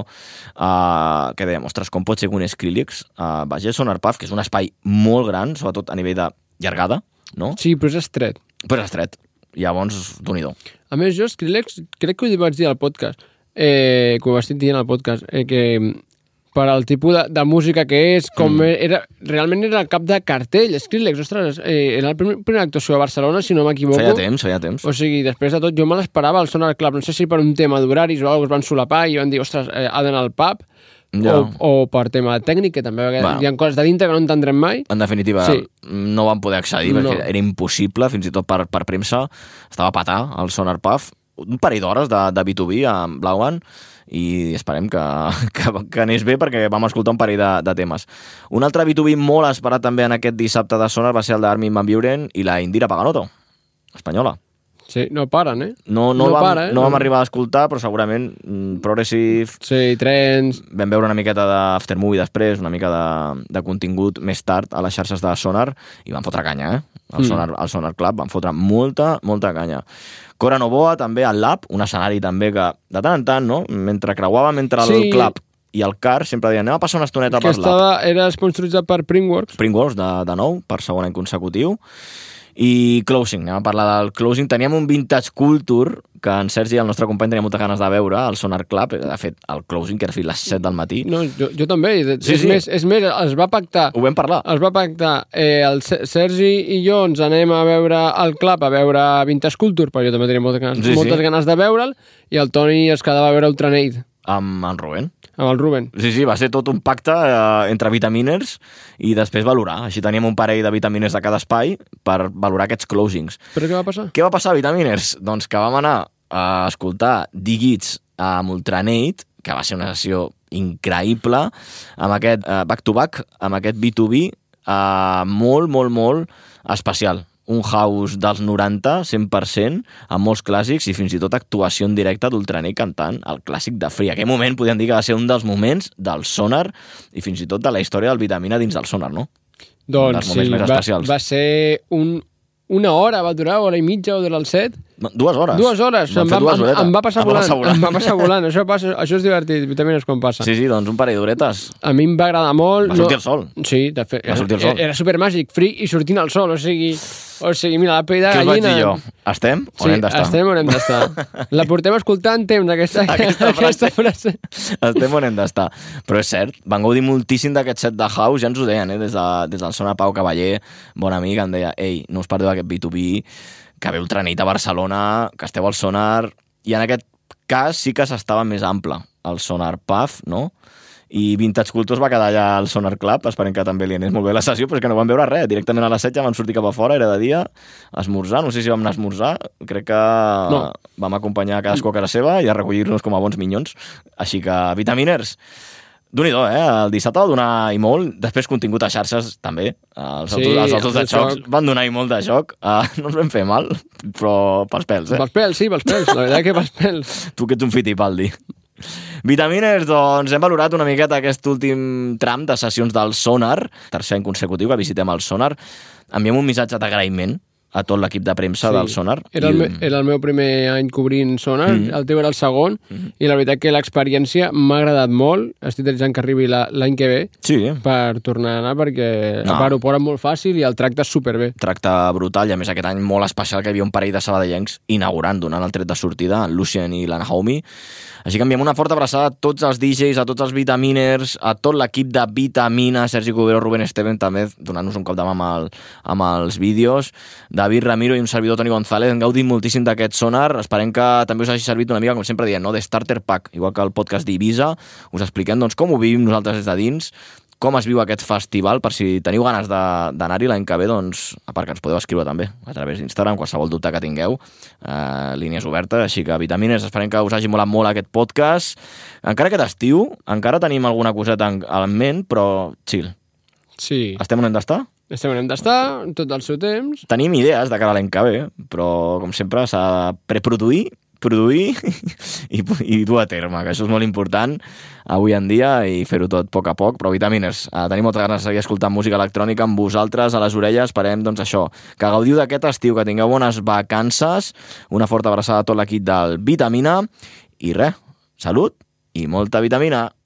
uh, que dèiem, ostres, com pot ser que un Skrillex uh, vagi al Sonar Puff, que és un espai molt gran, sobretot a nivell de llargada, no? Sí, però és estret. Però és estret. Llavors, d'un-i-do. A més, jo Skrillex, crec que ho vaig dir al podcast, eh, que ho estic dient al podcast, eh, que per al tipus de, de música que és, com mm. era, realment era el cap de cartell, Skrillex, ostres, eh, era la primer, primera actuació a Barcelona, si no m'equivoco. Feia temps, feia temps. O sigui, després de tot, jo me l'esperava al Sonar Club, no sé si per un tema d'horaris o alguna cosa es van solapar i van dir, ostres, eh, ha d'anar al pub, ja. o, o per tema tècnic, que també bueno. Hi ha coses de dintre que no entendrem mai. En definitiva, sí. no van poder accedir, no. perquè era impossible, fins i tot per, per premsa, estava a patar el Sonar Puff, un parell d'hores de, de B dos B amb Blauan, i esperem que, que, que anés bé perquè vam escoltar un parell de, de temes. Un altre B dos B molt esperat també en aquest dissabte de Sonar va ser el d'Armin van Buuren i la Indira Paganotto, espanyola. Sí, no paren, eh? No, no, no, vam, para, eh? no vam arribar a escoltar, però segurament mm, Progressive... Sí, trens... Vam veure una miqueta d'aftermovie després, una mica de, de contingut més tard a les xarxes de Sonar i van fotre canya, eh? El, mm. Sonar, el Sonar Club van fotre molta, molta canya. Cora Novoa també al Lab, un escenari també que de tant en tant, no? Mentre creuàvem entre el sí. Club i el Car, sempre deien, anem a passar una estoneta per Lab. Que era sponsoritzat per Printworks. Printworks, de, de nou, per segon any consecutiu. I Closing, anem a parlar del Closing. Teníem un Vintage Culture, que en Sergi, el nostre company, tenia moltes ganes de veure, al Sonar Club. De fet, el Closing, que era fins a les set del matí. No, jo, jo també. Sí, és, sí. Més, és més, es va pactar... Ho vam parlar. Es va pactar. Eh, el Sergi i jo ens anem a veure al club, a veure Vintage Culture, perquè jo també tenia moltes ganes, sí, moltes sí. ganes de veure'l, i el Toni es quedava a veure Ultraneid. Amb en Rubén. Amb el Ruben. Sí, sí, va ser tot un pacte eh, entre vitaminers i després valorar. Així teníem un parell de vitaminers de cada espai per valorar aquests closings. Però què va passar? Què va passar, vitaminers? Doncs que vam anar a escoltar Digits amb Ultraneid, que va ser una sessió increïble, amb aquest uh, back-to-back, amb aquest B dos B, uh, molt, molt, molt especial. Un house dels noranta, cent per cent, amb molts clàssics i fins i tot actuació en directe d'Ultraneid cantant el clàssic de Free. Aquell moment podríem dir que va ser un dels moments del Sonar i fins i tot de la història del Vitamina dins del Sonar, no? Doncs sí, va, va ser un, una hora, va durar, hora i mitja o durar el set. Dues hores. Dues hores. Em va, em, em va passar volant. Em va passar volant. Això, passa, això és divertit, Vitamines com passa. Sí, sí, doncs un parell d'horetes. A mi em va agradar molt. Va sortir no... el sol. Sí, de fet. Va sortir el sol. Era, era supermàgic, Free i sortint el sol, o sigui... O sigui, mira, la pell de gallina... Què us vaig dir jo? Estem on sí, hem d'estar? estem on hem d'estar. La portem escoltant temps, aquesta, aquesta, aquesta frase. Estem on hem d'estar. Però és cert, van gaudir moltíssim d'aquest set de house, ja ens ho deien, eh? des, de, des del Sonar Pau Cavaller, bon amic, em deia, ei, no us perdeu aquest B dos B, que ve Ultraneid a Barcelona, que esteu al Sonar... I en aquest cas sí que s'estava més ample, el Sonar Puff, no? I Vintage Culture es va quedar allà al Sonar Club, esperem que també li anés molt bé la sessió, però és que no vam veure res, directament a les set ja vam sortir cap a fora, era de dia, a esmorzar, no sé si vam anar a esmorzar, crec que no. Vam acompanyar cadascú a casa seva i a recollir-nos com a bons minyons, així que Vitaminers, d'un-i-do, eh? El dissabte va donar i molt, després contingut a xarxes també, els sí, autors, els autors de xocs xoc. Van donar i molt de joc, uh, no ens vam fer mal, però pels pèls, eh? Pels pèls, sí, pels pèls, la veritat que pels pèls. Tu que ets un Fittipaldi. Vitaminers, doncs hem valorat una miqueta aquest últim tram de sessions del Sonar, tercer any consecutiu que visitem el Sonar. Enviem un missatge d'agraïment a tot l'equip de premsa sí. del Sonar. Era el, me, era el meu primer any cobrint Sonar, mm. el teu era el segon, mm. i la veritat que l'experiència m'ha agradat molt. Estic desitjant que arribi l'any que ve sí. per tornar a anar, perquè no. l'aeroport és molt fàcil i el tracte és superbé. Tracte brutal, i a més aquest any molt especial, que hi havia un parell de sabadellencs inaugurant, donant el tret de sortida, en Lucien i l'Anahomi. Així que enviem una forta abraçada a tots els D Js, a tots els vitaminers, a tot l'equip de Vitamina, Sergi Cubero, Rubén Esteven, també donant-nos un cop de mà amb, el, amb els vídeos, David Ramiro i un servidor Toni González. Hem gaudit moltíssim d'aquest Sonar. Esperem que també us hagi servit una mica, com sempre dient, no? de Starter Pack, igual que el podcast d'Ibiza. Us expliquem doncs, com ho vivim nosaltres des de dins, com es viu aquest festival, per si teniu ganes d'anar-hi l'any que ve, doncs, a part que ens podeu escriure també a través d'Instagram, qualsevol dubte que tingueu, eh, línies obertes, així que vitamines, esperem que us hagi molat molt aquest podcast. Encara aquest estiu, encara tenim alguna coseta en, en ment, però chill. Sí. Estem on hem d'estar? Estem on hem d'estar, tot el seu temps. Tenim idees de cara a l'any que ve, però, com sempre, s'ha de preproduir, produir i, i dur a terme, que això és molt important avui en dia, i fer-ho tot a poc a poc. Però vitamines, eh, tenim moltes ganes de seguir escoltant música electrònica amb vosaltres a les orelles. Esperem, doncs, això, que gaudiu d'aquest estiu, que tingueu bones vacances. Una forta abraçada a tot l'equip del Vitamina i res, salut i molta vitamina.